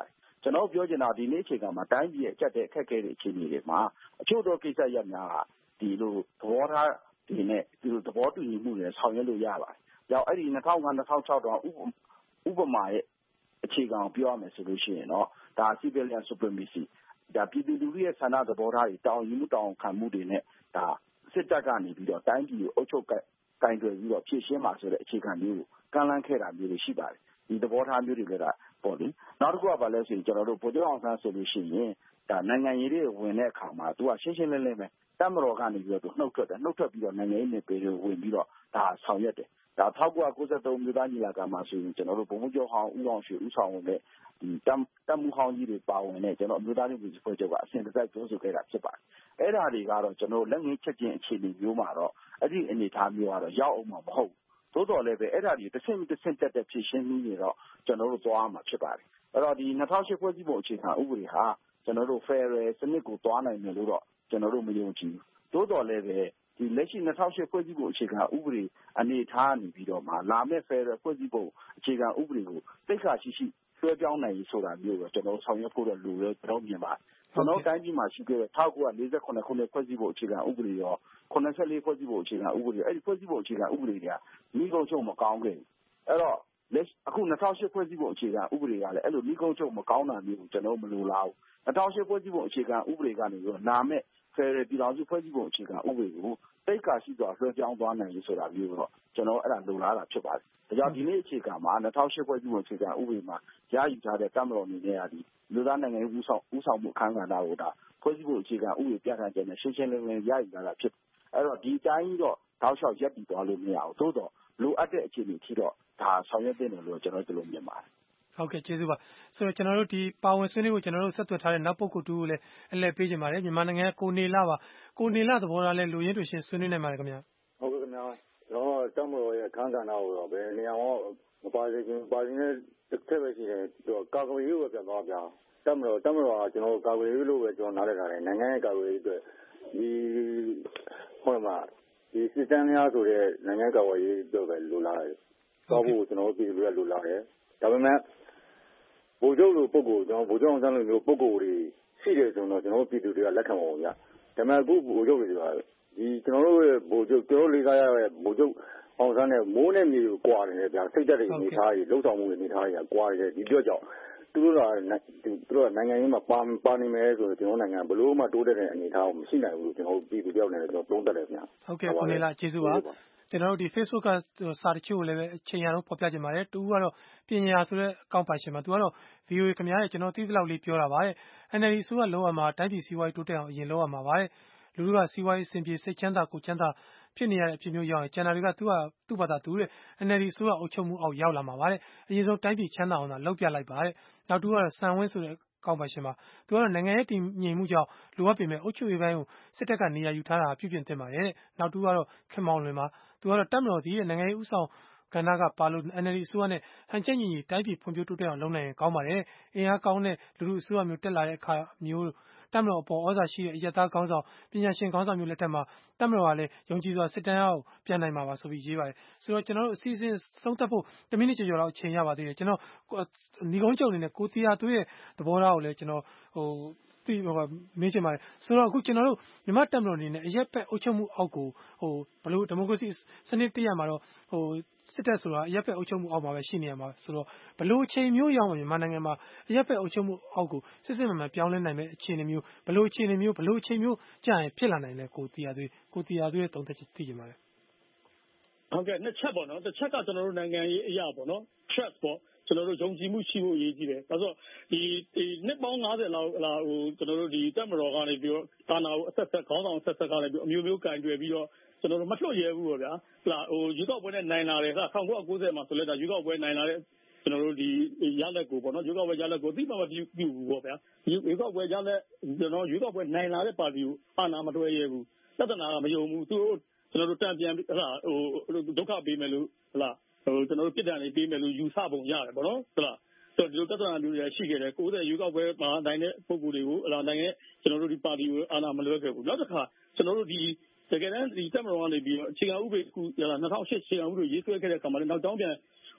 ကျွန်တော်ပြောချင်တာဒီနေ့အချိန်ကမှာတိုင်းပြည်ရဲ့အကျပ်တဲ့အခက်အခဲတွေအခြေအနေတွေမှာအချို့သောကိစ္စရပ်များဟာဒီလိုသဘောထားဒီနဲ့ဒီလိုသဘောတူညီမှုတွေဆောင်ရွက်လို့ရပါတယ်။ကြောင့်အဲ့ဒီ2005-2006တော့ဥပမာရဲ့အခြေခံပြောရမယ်ဆိုလို့ရှိရင်တော့ဒါ civilian supremacy ဒါပြည်သူလူထုရဲ့ဆန္ဒသဘောထားတွေတောင်းယူမှုတောင်းခံမှုတွေနဲ့ဒါစစ်တပ်ကနေပြီးတော့တိုင်းပြည်ကိုအုပ်ချုပ်ကင်တွယ်ပြီးတော့ဖြည့်ရှင်းပါဆိုတဲ့အခြေခံမျိုးကိုကမ်းလှမ်းခဲ့တာမျိုးတွေရှိပါတယ်။ဒီသဘောထားမျိုးတွေလည်းပေါ့လေနောက်တစ်ခုကဘာလဲဆိုရင်ကျွန်တော်တို့ဗိုလ်ချုပ်အောင်ဆန်းဆိုလို့ရှိရင်ဒါနိုင်ငံရေးတွေဝင်တဲ့အခါမှာသူကရှင်းရှင်းလင်းလင်းပဲတပ်မတော်ကနေပြီးတော့နှုတ်ထွက်ပြီးတော့နိုင်ငံရေးနယ်ပယ်တွေဝင်ပြီးတော့ဒါဆောင်ရွက်တယ်။ဒါ1993မြို့သားညီလာခံမှာဆိုရင်ကျွန်တော်တို့ဗိုလ်မှူးချုပ်ဟောင်းဦးအောင်ရွှေဦးဆောင်ဝင်တဲ့ဒီတပ်မှုဟောင်းကြီးတွေပါဝင်တဲ့ကျွန်တော်အမျိုးသားညီညွတ်ရေးဖွဲ့ချုပ်ကအစဉ်တစိုက်ပြောဆိုခဲ့တာဖြစ်ပါတယ်။အဲ့ဒါတွေကတော့ကျွန်တော်လက်ငင်းချက်ချင်းအခြေအနေမျိုးမှာတော့အဲ့ဒီအနေအထားမျိုးကတော့ရောက်အောင်မှာမဟုတ်ဘူး။သို့တော်လည်းပဲအဲ့ဒါတွေတစ်ဆင့်တက်တဲ့ဖြစ်ရှင်းမှုတွေတော့ကျွန်တော်တို့သွားမှာဖြစ်ပါတယ်။အဲ့တော့ဒီ2008ဖွဲ့စည်းပုံအခြေခံဥပဒေဟာကျွန်တော်တို့ Federal စနစ်ကိုသွားနိုင်တယ်လို့တော့ကျွန်တော်တို့မယုံကြည်ဘူး။သို့တော်လည်းပဲဒီလက်ရှိ2008ဖွဲ့စည်းပုံအခြေခံဥပဒေအနေထားနေပြီးတော့မှလာမယ့် Federal ဖွဲ့စည်းပုံအခြေခံဥပဒေကိုသိက္ခာရှိလွှဲပြောင်းနိုင်ဆိုတာမျိုးတော့ကျွန်တော်ဆောင်ရွက်ဖို့တော့လိုတယ်ကျွန်တော်မြင်ပါတယ်။ကျွန်တော်တိုင်းပြည်မှာရှိခဲ့တဲ့1948ခုနှစ်ဖွဲ့စည်းပုံအခြေခံဥပဒေရော84ဖွဲ့စည်းပုံအခြေခံဥပဒေအဲ့ဒီဖွဲ့စည်းပုံအခြေခံဥပဒေတွေကမိကုန်ချုပ်မကောင်းခဲ့ဘူး။အဲ့တော့အခု2008ဖွဲ့စည်းပုံအခြေခံဥပဒေကလည်းအဲ့လိုမိကုန်ချုပ်မကောင်းတာမျိုးကိုကျွန်တော်မလိုလားဘူး။2008ဖွဲ့စည်းပုံအခြေခံဥပဒေကနေပြီးတော့နာမဲ့ Federal ပြည်ထောင်စုဖွဲ့စည်းပုံအခြေခံဥပဒေကိုတိတ်ကာရှိစွာလွှဲပြောင်းသွားနိုင်ရေးဆိုတာမျိုးတော့ကျွန်တော်အဲ့ဒါလိုလားတာဖြစ်ပါတယ်။ဒါကြောင့်ဒီနေ့အခြေခံမှာ2008ဖွဲ့စည်းပုံအခြေခံဥပဒေမှာရယူထားတဲ့တပ်မတော်အနေနဲ့ကဒီလူသားနိုင်ငံရေးဦးဆောင်မှုအခမ်းအနားကိုဒါဖွဲ့စည်းပုံအခြေခံဥပဒေပြဋ္ဌာန်းချက်နဲ့ရှင်းရှင်းလင်းလင်းရယူထားတာဖြစ်။အဲ့တော့ဒီအတိုင်းတော့တောက်လျှောက်ရပ်တည်သွားလို့မရဘူး။သို့တော့လိုအပ်တဲ့အခြေအနေထိတော့ဒါဆောင်ရွက်သင့်တယ်လို့ကျွန်တော်တို့မြင်ပါတယ်။ဟုတ်ကဲ့ကျေးဇူးပါဆိုတော့ကျွန်တော်တို့ဒီပါဝင်ဆွေးနွေးဖို့ကျွန်တော်တို့ဆက်သွယ်ထားတဲ့နောက်ပုဂ္ဂိုလ်တူကိုလည်းအလဲပေးကြပါတယ်မြန်မာနိုင်ငံကိုနေလာပါကိုနေလာသဘောထားလဲလူရင်းတူရှင်ဆွေးနွေးနိုင်ပါတယ်ခင်ဗျာဟုတ်ကဲ့ခင်ဗျာတော့တမတော်ရဲ့အခမ်းကဏ္ဍကိုတော့ဘယ်နေရာမှာမပါစေချင်ပါစေနဲ့တစ်ချက်ပဲရှိတယ်သူကာကွယ်ရေးကိုပြန်သွားပြတမတော်ကကျွန်တော်ကာကွယ်ရေးလို့ပဲကျွန်တော်နားလည်ထားတယ်နိုင်ငံရဲ့ကာကွယ်ရေးအတွက်ဒီဟိုမှာဒီစစ်တမ်းများဆိုတဲ့နိုင်ငံကာကွယ်ရေးအတွက်ပဲလိုလားတယ်တော့ဖို့ကျွန်တော်ပြည်သူတွေကလိုလားတယ်ဒါပေမဲ့ဗိုလ်ချုပ်လိုပုဂ္ဂိုလ်ကျွန်တော်ဗိုလ်ချုပ်အောင်ဆန်းလိုမျိုးပုဂ္ဂိုလ်တွေရှိတယ်ဆိုတော့ကျွန်တော်ပြည်သူတွေကလက်ခံပါဦးဗျာဒါပေမဲ့အခုဗိုလ်ချုပ်တွေကဒီကျွန်တော်တို့ရဲ့ဗိုလ်ချုပ်ကျွန်တော်လေးစားရတဲ့ဗိုလ်ချုပ်အောင်ဆန်းနဲ့မိုးနဲ့မြေကိုကွာနေတယ်ဗျာစိတ်ဓာတ်တွေနေထားတွေလှုပ်ဆောင်မှုတွေနေထားတွေကကွာနေတယ်ဒီပြောကြောင့်သူတို့ကနိုင်ငံရေးမှာပါနေမယ်ဆိုတော့ကျွန်တော်နိုင်ငံဘလို့မှတိုးတက်တဲ့အနေအထားကိုမရှိနိုင်ဘူးလို့ကျွန်တော်ပြည်သူတယောက်နဲ့ကျွန်တော်သုံးသပ်တယ်ဗျာဟုတ်ကဲ့ကိုနေလာကျေးဇူးပါကျွန်တော်တို့ဒီ Facebook ကစာတချို့ကိုလည်းအချိန်ရတော့ဖော်ပြကြပါတယ်တူကတော့ပညာဆိုတဲ့အကောင့်ပါရှင်မှာသူကတော့ VOA ခင်ဗျားရဲ့ကျွန်တော်သိသလောက်လေးပြောတာပါတဲ့ NLD ဆိုကလုံးဝမှာတိုင်းပြည်စီးပွားရေးတိုးတက်အောင်အရင်လုံးဝမှာပါတဲ့လူလူကစီးပွားရေးအဆင်ပြေစိတ်ချမ်းသာကိုချမ်းသာဖြစ်နေရတဲ့အဖြစ်မျိုးရောက်ရင်ကျန်တာတွေကသူ့ဘာသာသူတဲ့ NLD ဆိုကအုပ်ချုပ်မှုအောက်ရောက်လာမှာပါတဲ့အရင်ဆုံးတိုင်းပြည်ချမ်းသာအောင်သာလုပ်ပြလိုက်ပါတဲ့နောက်တူကတော့စံဝင်းဆိုတဲ့ကောင်းပါရှင်ပါသူကတော့နိုင်ငံရေးတည်ငြိမ်မှုကြောင့်လိုအပ်ပေမဲ့အုပ်ချုပ်ရေးပိုင်းကိုစစ်တပ်ကနေရာယူထားတာပြုပြင်သင့်ပါတယ်တဲ့နောက်တူကတော့ခင်မောင်လွင်ပါသူကတော့တပ်မတော်စီရဲ့နိုင်ငံရေးဥဆောင်ကဏ္ဍကပါလို့ NLD အစိုးရနဲ့ဟန်ချက်ညီတိုင်းပြည်ဖွံ့ဖြိုးတိုးတက်အောင်လုပ်နိုင်ရင်ကောင်းပါတယ်အင်အားကောင်းတဲ့လူလူအစိုးရမျိုးတက်လာတဲ့အခါမျိုးတပ်မတော်အပေါ်ဩဇာရှိတဲ့အရပ်သားခေါင်းဆောင်ပညာရှင်ခေါင်းဆောင်မျိုးလက်ထက်မှာတပ်မတော်ကလည်းယုံကြည်စွာစစ်တမ်းအောင်ပြန်နိုင်မှာပါဆိုပြီးရေးပါတယ်ဆိုတော့ကျွန်တော်တို့အစီအစဉ်ဆုံးသက်ဖို့10မိနစ်ကျော်လောက်အချိန်ရပါသေးတယ်ကျွန်တော်ညီကုန်းချုပ်အနေနဲ့ကိုတီယာသွေးရဲ့သဘောထားကိုလည်းကျွန်တော်သိမေးချင်ပါတယ်ဆိုတော့အခုကျွန်တော်တို့မြန်မာတပ်မတော်အနေနဲ့အရက်ဖက်အုပ်ချုပ်မှုအောက်ကိုဘလို့ဒီမိုကရေစီစနစ်တရမှာတော့စစ်တပ်ဆိုတာအရက်ဖက်အုပ်ချုပ်မှုအောက်မှာပဲရှိနေရမှာဆိုတော့ဘလို့အချိန်မျိုးရောက်မြန်မာနိုင်ငံမှာအရက်ဖက်အုပ်ချုပ်မှုအောက်ကိုစစ်စစ်မှန်မှန်ပြောင်းလဲနိုင်မယ့်အခြေအနေမျိုးဘလို့အခြေအနေမျိုးဘလို့အချိန်မျိုးကြာရင်ဖြစ်လာနိုင်လဲကိုတီယာသွေးရဲ့သုံးသက်ချက်သိချင်ပါတယ်ဟုတ်ကဲ့နှစ်ချက်ပေါ့နော်တစ်ချက်ကကျွန်တော်တို့နိုင်ငံရေးအရာပေါ့နော် trust ပေါ့ကျွန်တော်တို့ယုံကြည်မှုရှိဖို့အရေးကြီးတယ်ဒါဆိုဒီနှစ်ပေါင်း90လောက်ကျွန်တော်တို့ဒီတပ်မတော်ကနေပြီးတော့အာဏာကိုအဆက်ဆက်ခေါင်းဆောင်အဆက်ဆက်ကနေပြီးအမျိုးမျိုးကင်တွယ်ပြီးတော့ကျွန်တော်တို့မလွတ်ရဲဘူးပေါ့ဗျာရွေးကောက်ပွဲနဲ့နိုင်လာတယ်1990မှာဆိုလဲဒါရွေးကောက်ပွဲနိုင်လာတဲ့ကျွန်တော်တို့ဒီရလက်ကိုပေါ့နော်ရွေးကောက်ပွဲရလက်ကိုသိမှမပြုဘူးပေါ့ဗျာရွေးကောက်ပွဲရလက်ကျွန်တော်ရွေးကောက်ပွဲနိုင်လာတဲ့ပါတီကိုအာဏာမတွဲရဲဘူးပြဿနာကမယုံဘူးသူတို့ကျွန်တော်တို့တန်ပြန်ဒုက္ခပေးမယ်လို့ကျွန်တော်တို့ပြည်တံလေးပေးမယ်လို့ယူဆပုံရတယ်ပေါ့နော်ဟုတ်လားဆိုတော့ဒီလိုပြဿနာမျိုးတွေရှိခဲ့တယ်90ရွေးကောက်ပွဲမှာနိုင်တဲ့ပုံကိုယ်တွေကိုနိုင်ငံကျွန်တော်တို့ဒီပါတီကိုအာဏာမလွှဲခဲ့ဘူးနောက်တစ်ခါကျွန်တော်တို့ဒီတကယ်တမ်းဒီတပ်မတော်ကနေပြီးတော့အခြေခံဥပဒေတစ်ခု2008အခြေခံဥပဒေရေးဆွဲခဲ့တဲ့အခါမှာလည်းနောက်တောင်းပြန်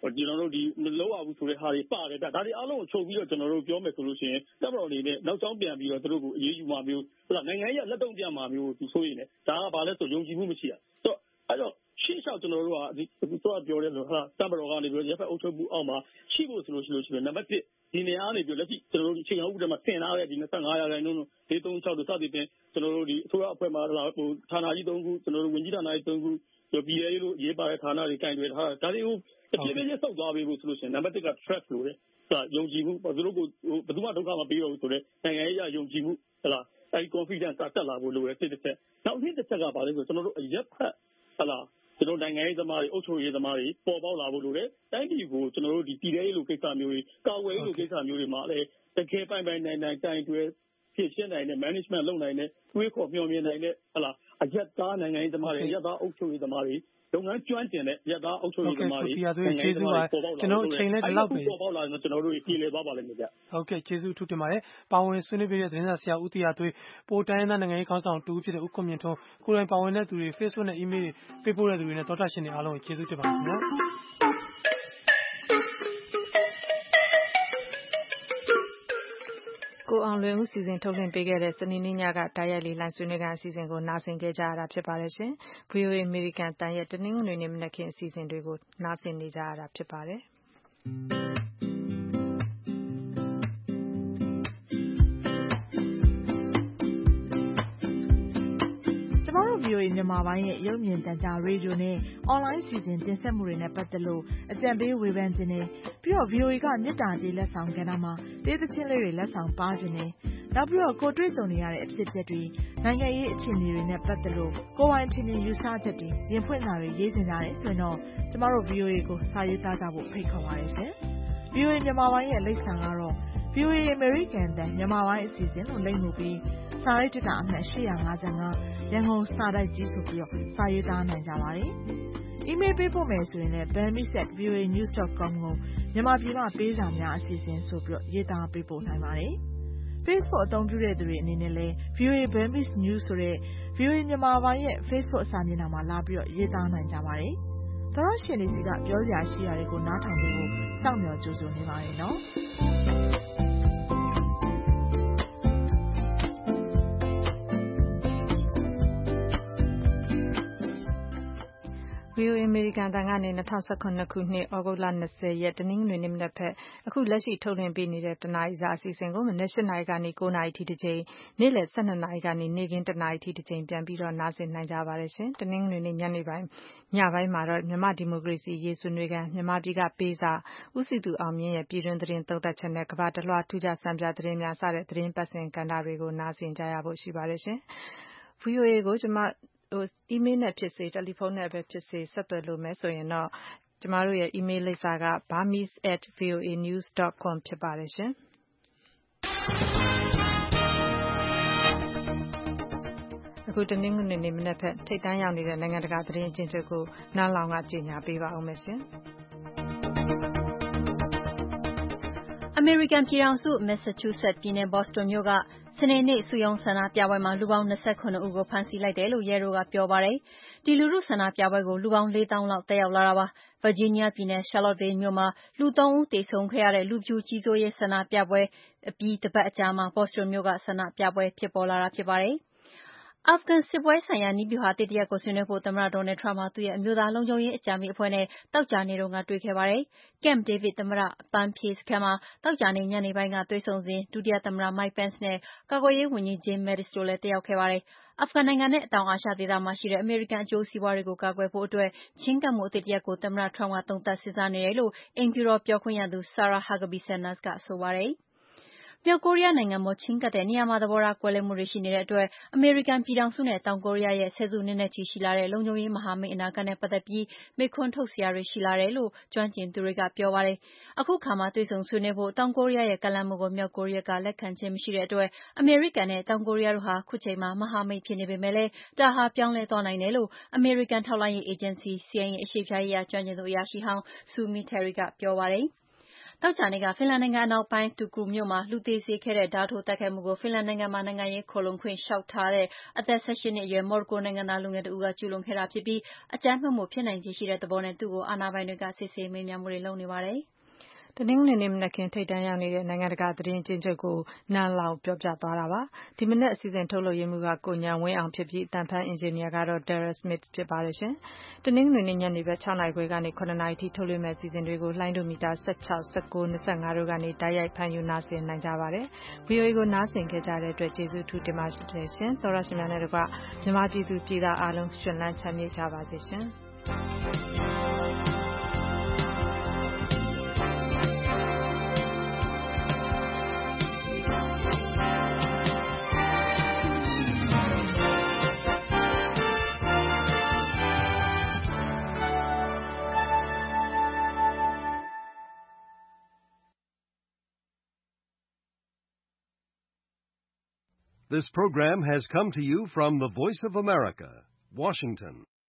ကျွန်တော်တို့ဒီမလုပ်ရဘူးဆိုတဲ့ဟာတွေပါတယ်ဒါတွေအားလုံးကိုချုပ်ပြီးတော့ကျွန်တော်တို့ပြောမယ်ဆိုလို့ရှိရင်တပ်မတော်အနေနဲ့နောက်ကျောင်းပြန်ပြီးတော့သူတို့ကိုအေးအေးယူမှာမျိုးဟုတ်လားနိုင်ငံရေးလက်တုံ့ပြန်မှာမျိုးသူဆိုရင်လည်းဒါကဘာလဲဆိုယုံကြည်မှုမရှိတာအဲ့တော့ရှေ့လျှောက်ကျွန်တော်တို့ကဒီတော့ပြောတယ်လို့ဟာတပ်မတော်ကနေပြီးတော့ရပ်ဖက်အုပ်ချုပ်မှုအောက်မှာရှိဖို့ဆိုလို့ရှိရင်နံပါတ်1ဒီနေရာကနေပြီးလက်ရှိကျွန်တော်တို့ချိန်အောင်ဥပဒေမှာဆင်ထားတဲ့ဒီ25%တို့436တို့စသည်ဖြင့်ကျွန်တော်တို့ဒီအစိုးရအဖွဲ့မှာဌာနကြီး3ခုကျွန်တော်တို့ဝန်ကြီးဌာနကြီး3ခုပြည်ရေးလို့ရေးပါတဲ့ဌာနတွေကင်တွယ်ထားတာဒါတွေကိုတပြည့်ပြည့်စောက်သွားပေးဖို့ဆိုလို့ရှိရင်နံပါတ်1က trust လို့တဲ့ယုံကြည်မှုသူတို့ကိုဘယ်သူမှဒုက္ခမပေးတော့ဘူးဆိုတော့နိုင်ငံရေးယုံကြည်မှုဟလားအဲဒီ confidence တက်လာဖို့လိုတယ်တစ်ချက်နောက်တစ်ချက်ကပါလဲဆိုကျွန်တော်တို့ရက်ဖက်ဟလားကျွန်တော်နိုင်ငံရေးသမားတွေအုပ်ချုပ်ရေးသမားတွေပေါ်ပေါက်လာဖို့လိုတယ်တိုင်းပြည်ကိုကျွန်တော်တို့ဒီပြည်ရေးလိုကိစ္စမျိုးတွေကာဝယ်ရေးလိုကိစ္စမျိုးတွေမှာလည်းတကယ်ပိုင်နိုင်တိုင်တွယ်ဖြစ်ရှင်းနိုင်တဲ့ management လုပ်နိုင်တဲ့တွေးခေါ်မျှော်မြင်နိုင်တဲ့ဟလားအရက်သားနိုင်ငံရေးသမားတွေအရက်သားအုပ်ချုပ်ရေးသမားတွေလုပ်ငန်းကျွမ်းကျင်တဲ့ရက်သားအုပ်ချုပ်ရေးသမားတွေကျေးဇူးပါကျွန်တော်အချိန်လေးဒီလောက်ပဲပေါ်ပေါက်လာရင်ကျွန်တော်တို့ပြည်လည်သွားပါလိမ့်မယ်ဗျဟုတ်ကဲ့ကျေးဇူးထူးတင်ပါတယ်ပါဝင်ဆွေးနွေးပေးတဲ့သတင်းစာဆရာဦးတီယာသွေးပိုတိုင်းသားနိုင်ငံရေးခေါင်းဆောင်တူဖြစ်တဲ့ဦးခွန်မြင့်ထွန်းကိုယ်တိုင်ပါဝင်တဲ့သူတွေ Facebook နဲ့ email တွေပေးပို့တဲ့သူတွေနဲ့တော်တာရှင်တွေအားလုံးကိုကျေးဇူးတင်ပါတယ်ခင်ဗျာကိုအောင်လွင်ဦးစီစဉ်ထုတ်လွှင့်ပေးခဲ့တဲ့စနေနေ့ညကတိုက်ရိုက်လေးလိုင်းဆွေးနွေးတဲ့အစီအစဉ်ကိုနားဆင်ခဲ့ကြရတာဖြစ်ပါတယ်ရှင်။ VOA American တန်ရဲ့တနင်္ဂနွေနေ့မနက်ခင်းအစီအစဉ်တွေကိုနားဆင်နေကြရတာဖြစ်ပါတယ်။ကျမတို့ VOA မြန်မာပိုင်းရဲ့ရုပ်မြင်သံကြားရေဒီယိုနဲ့အွန်လိုင်းစီစဉ်တင်ဆက်မှုတွေနဲ့ပတ်သက်လို့အကြံပေးဝေဖန်ခြင်းနဲ့ပြီးတော့ VOA ကမြစ်တာတေးလက်ဆောင်ကဏ္ဍမှာတေးသချင်းလေးတွေလက်ဆောင်ပါခြင်းနဲ့နောက်ပြီးတော့ကိုတွေ့ကြုံနေရတဲ့အဖြစ်အပျက်တွေနိုင်ငံရေးအခြေအနေတွေနဲ့ပတ်သက်လို့ကိုယ်ပိုင်ထင်မြင်ယူဆချက်တွေရင်ဖွင့်တာတွေရေးစင်ကြတယ်ဆိုရင်တော့ကျမတို့ VOA ကိုစာရေးသားကြဖို့ဖိတ်ခေါ်ပါတယ်ရှင်။ VOA မြန်မာပိုင်းရဲ့လိပ်စာကတော့ VOA American တန်မြန်မာပိုင်းအစီအစဉ်လို့လိပ်မှုပြီးစာရိုက်တာအမှတ်855ရန်ကုန်စာတိုက်ကြီးဆိုပြီးတော့စာရေးသားနိုင်ကြပါတယ်။ email ပေးပို့မယ်ဆိုရင်လည်း burmese@voanews.com ကိုမြန်မာပြည်မှာပေးစာများအစီအစဉ်ဆိုပြီးတော့ရေးသားပေးပို့နိုင်ပါတယ်။ Facebook အသုံးပြုတဲ့သူတွေအနေနဲ့လည်း VOA Burmese News ဆိုတဲ့ VOA မြန်မာပိုင်းရဲ့ Facebook စာမျက်နှာမှာလာပြီးတော့ရေးသားနိုင်ကြပါတယ်။သောရရှင်တွေစီကပြောစရာရှိတာတွေကိုနားထောင်ဖို့စောင့်မျှော်ကြိုဆိုနေပါတယ်နော်။ VOA American တန်ကနေ2019ခုနှစ်ဩဂုတ်လ20ရက်တနင်္ဂနွေနေ့မနက်ဖက်အခုလက်ရှိထုတ်လွှင့်ပေးနေတဲ့တနာရီစာအစီအစဉ်ကိုမနက်8:00 နာရီကနေ9:00 နာရီထိတစ်ကြိမ်နေ့လယ်12:00 နာရီကနေနေ့ခင်း1:00 နာရီထိတစ်ကြိမ်ပြန်ပြီးတော့နားဆင်နိုင်ကြပါတယ်ရှင်။တနင်္ဂနွေနေ့ညပိုင်းမှာတော့မြန်မာဒီမိုကရေစီရေးဆွေးနွေးခန်းမြန်မာပြည်ကပေးစာဦးစီသူအောင်မြင့်ရဲ့ပြည်တွင်းသတင်းသုံးသပ်ချက်နဲ့ကမ္ဘာတလွှာထူးခြားစံပြသတင်းများစတဲ့သတင်းပတ်စဉ်ကဏ္ဍတွေကိုနားဆင်ကြရဖို့ရှိပါတယ်ရှင်။ VOA ကိုကျွန်မemail နဲ့ဖြစ်စေတယ်လီဖုန်းနဲ့ပဲဖြစ်စေဆက်သွယ်လို့မယ်ဆိုရင်တော့ကျမတို့ရဲ့ email လိပ်စာက burmese@voanews.com ဖြစ်ပါတယ်ရှင်။အခုတနင်္ဂနွေနေ့မနက်ဖက်ထိပ်တန်းရောက်နေတဲ့နိုင်ငံတကာသတင်းအကျဉ်းချုပ်ကိုနားလောင်ကကြေညာပေးပါဦးမယ်ရှင်။အမေရိကန်ပြည်ထောင်စု Massachusetts ပြည်နယ် Boston မြို့ကစနေနေ့စုရုံးဆန္ဒပြပွဲမှာလူပေါင်း29ဦးကိုဖမ်းဆီးလိုက်တယ်လို့ရဲတို့ကပြောပါတယ်။ဒီလူထုဆန္ဒပြပွဲကိုလူပေါင်း4,000လောက်တက်ရောက်လာတာပါ။ Virginia ပြည်နယ် Charlottesville မြို့မှာလူ3ဦးသေဆုံးခဲ့ရတဲ့လူဖြူကြီးစိုးရေးဆန္ဒပြပွဲအပြီးတပတ်အကြာမှာ Boston မြို့ကဆန္ဒပြပွဲဖြစ်ပေါ်လာတာဖြစ်ပါတယ်။အာဖဂန်စစ်ပွဲဆိုင်ရာနည်းဗျူဟာသစ်တရပ်ကိုဆွေးနွေးဖို့သမ္မတ Donald Trump ဟာသူ့ရဲ့အမျိုးသားလုံခြုံရေးအကြံပေးအဖွဲ့နဲ့သောကြာနေ့တုန်းကတွေ့ခဲ့ပါတယ်။ Camp David သမ္မတအပန်းဖြေစခန်းမှာသောကြာနေ့ညနေပိုင်းကတွေ့ဆုံစဉ်ဒုတိယသမ္မတ Mike Pence နဲ့ကာကွယ်ရေးဝန်ကြီး Jim Mattis တို့လည်းတက်ရောက်ခဲ့ပါတယ်။အာဖဂန်နိုင်ငံနဲ့တောင်အာရှဒေသမှာရှိတဲ့အမေရိကန်အကျိုးစီးပွားတွေကိုကာကွယ်ဖို့အတွက်ချဉ်းကပ်မှုအသစ်တရပ်ကိုသမ္မတ Trump ကသုံးသပ်စဉ်းစားနေတယ်လို့အိမ်ဖြူတော်ပြောခွင့်ရသူ Sarah Huckabee Sanders ကဆိုပါတယ်။မြောက်ကိုရီးယားနိုင်ငံပေါ်ချဉ်းကပ်တဲ့နေရာမှာသဘောထားကွဲလွဲမှုတွေရှိနေတဲ့အတွက်အမေရိကန်ပြည်ထောင်စုနဲ့တောင်ကိုရီးယားရဲ့ဆယ်စုနှစ်နဲ့ချီရှိလာတဲ့လုံခြုံရေးမဟာမိတ်အနာဂတ်နဲ့ပတ်သက်ပြီးမေးခွန်းထုတ်စရာတွေရှိလာတယ်လို့ကျွမ်းကျင်သူတွေကပြောပါတယ်။အခုအခါမှာတွေ့ဆုံဆွေးနွေးဖို့တောင်ကိုရီးယားရဲ့ကမ်းလှမ်းမှုကိုမြောက်ကိုရီးယားကလက်ခံခြင်းမရှိတဲ့အတွက်အမေရိကန်နဲ့တောင်ကိုရီးယားတို့ဟာခုချိန်မှာမဟာမိတ်ဖြစ်နေပေမဲ့လည်းဒါဟာပြောင်းလဲသွားနိုင်တယ်လို့အမေရိကန်ထောက်လှမ်းရေးအေဂျင်စီ CIA အရှေ့ဖျားရေးရာကျွမ်းကျင်သူအရာရှိဟောင်း Sue Mi Terry ကပြောပါတယ်။သောကြာနေ့ကဖင်လန်နိုင်ငံအနောက်ပိုင်းတူကူမြို့မှာလူသေစေခဲ့တဲ့ဓားထိုးတိုက်ခိုက်မှုကိုဖင်လန်နိုင်ငံမှာနိုင်ငံရေးခိုလှုံခွင့်လျှောက်ထားတဲ့အသက်18နှစ်အရွယ်မော်ရိုကိုနိုင်ငံသားလူငယ်တဦးကကျူးလွန်ခဲ့တာဖြစ်ပြီးအကြမ်းဖက်မှုဖြစ်နိုင်ခြေရှိတဲ့သဘောနဲ့သူ့ကိုအာဏာပိုင်တွေကစစ်ဆေးမေးမြန်းမှုတွေလုပ်နေပါတယ်။တနင်္ဂနွေနေ့မနက်ခင်းထိပ်တန်းရောက်နေတဲ့နိုင်ငံတကာသတင်းအကျဉ်းချုပ်ကိုနန်းလောင်ပြောပြသွားတာပါ။ဒီမနက်အစီအစဉ်ထုတ်လုပ်ရေးမှူးကကိုဉာဏ်ဝင်းအောင်ဖြစ်ပြီးအသံဖန်အင်ဂျင်နီယာကတော့ Dara Smith ဖြစ်ပါတယ်ရှင်။တနင်္ဂနွေနေ့ညနေဘက်6နာရီခွဲကနေ9နာရီထိထုတ်လွှင့်မယ့်အစီအစဉ်တွေကိုလိုင်းဒိုမီတာ16 19 25တို့ကနေတိုက်ရိုက်ဖန်ယူနားဆင်နိုင်ကြပါတယ်။ VOA ကိုနားဆင်ခဲ့ကြတဲ့အတွက်ကျေးဇူးအထူးတင်ပါတယ်ရှင်။သောရရှင်များနဲ့တကွမြန်မာပြည်သူပြည်သားအားလုံးရှင်လန်းချမ်းမြေ့ကြပါစေရှင်။ This program has come to you from the Voice of America, Washington.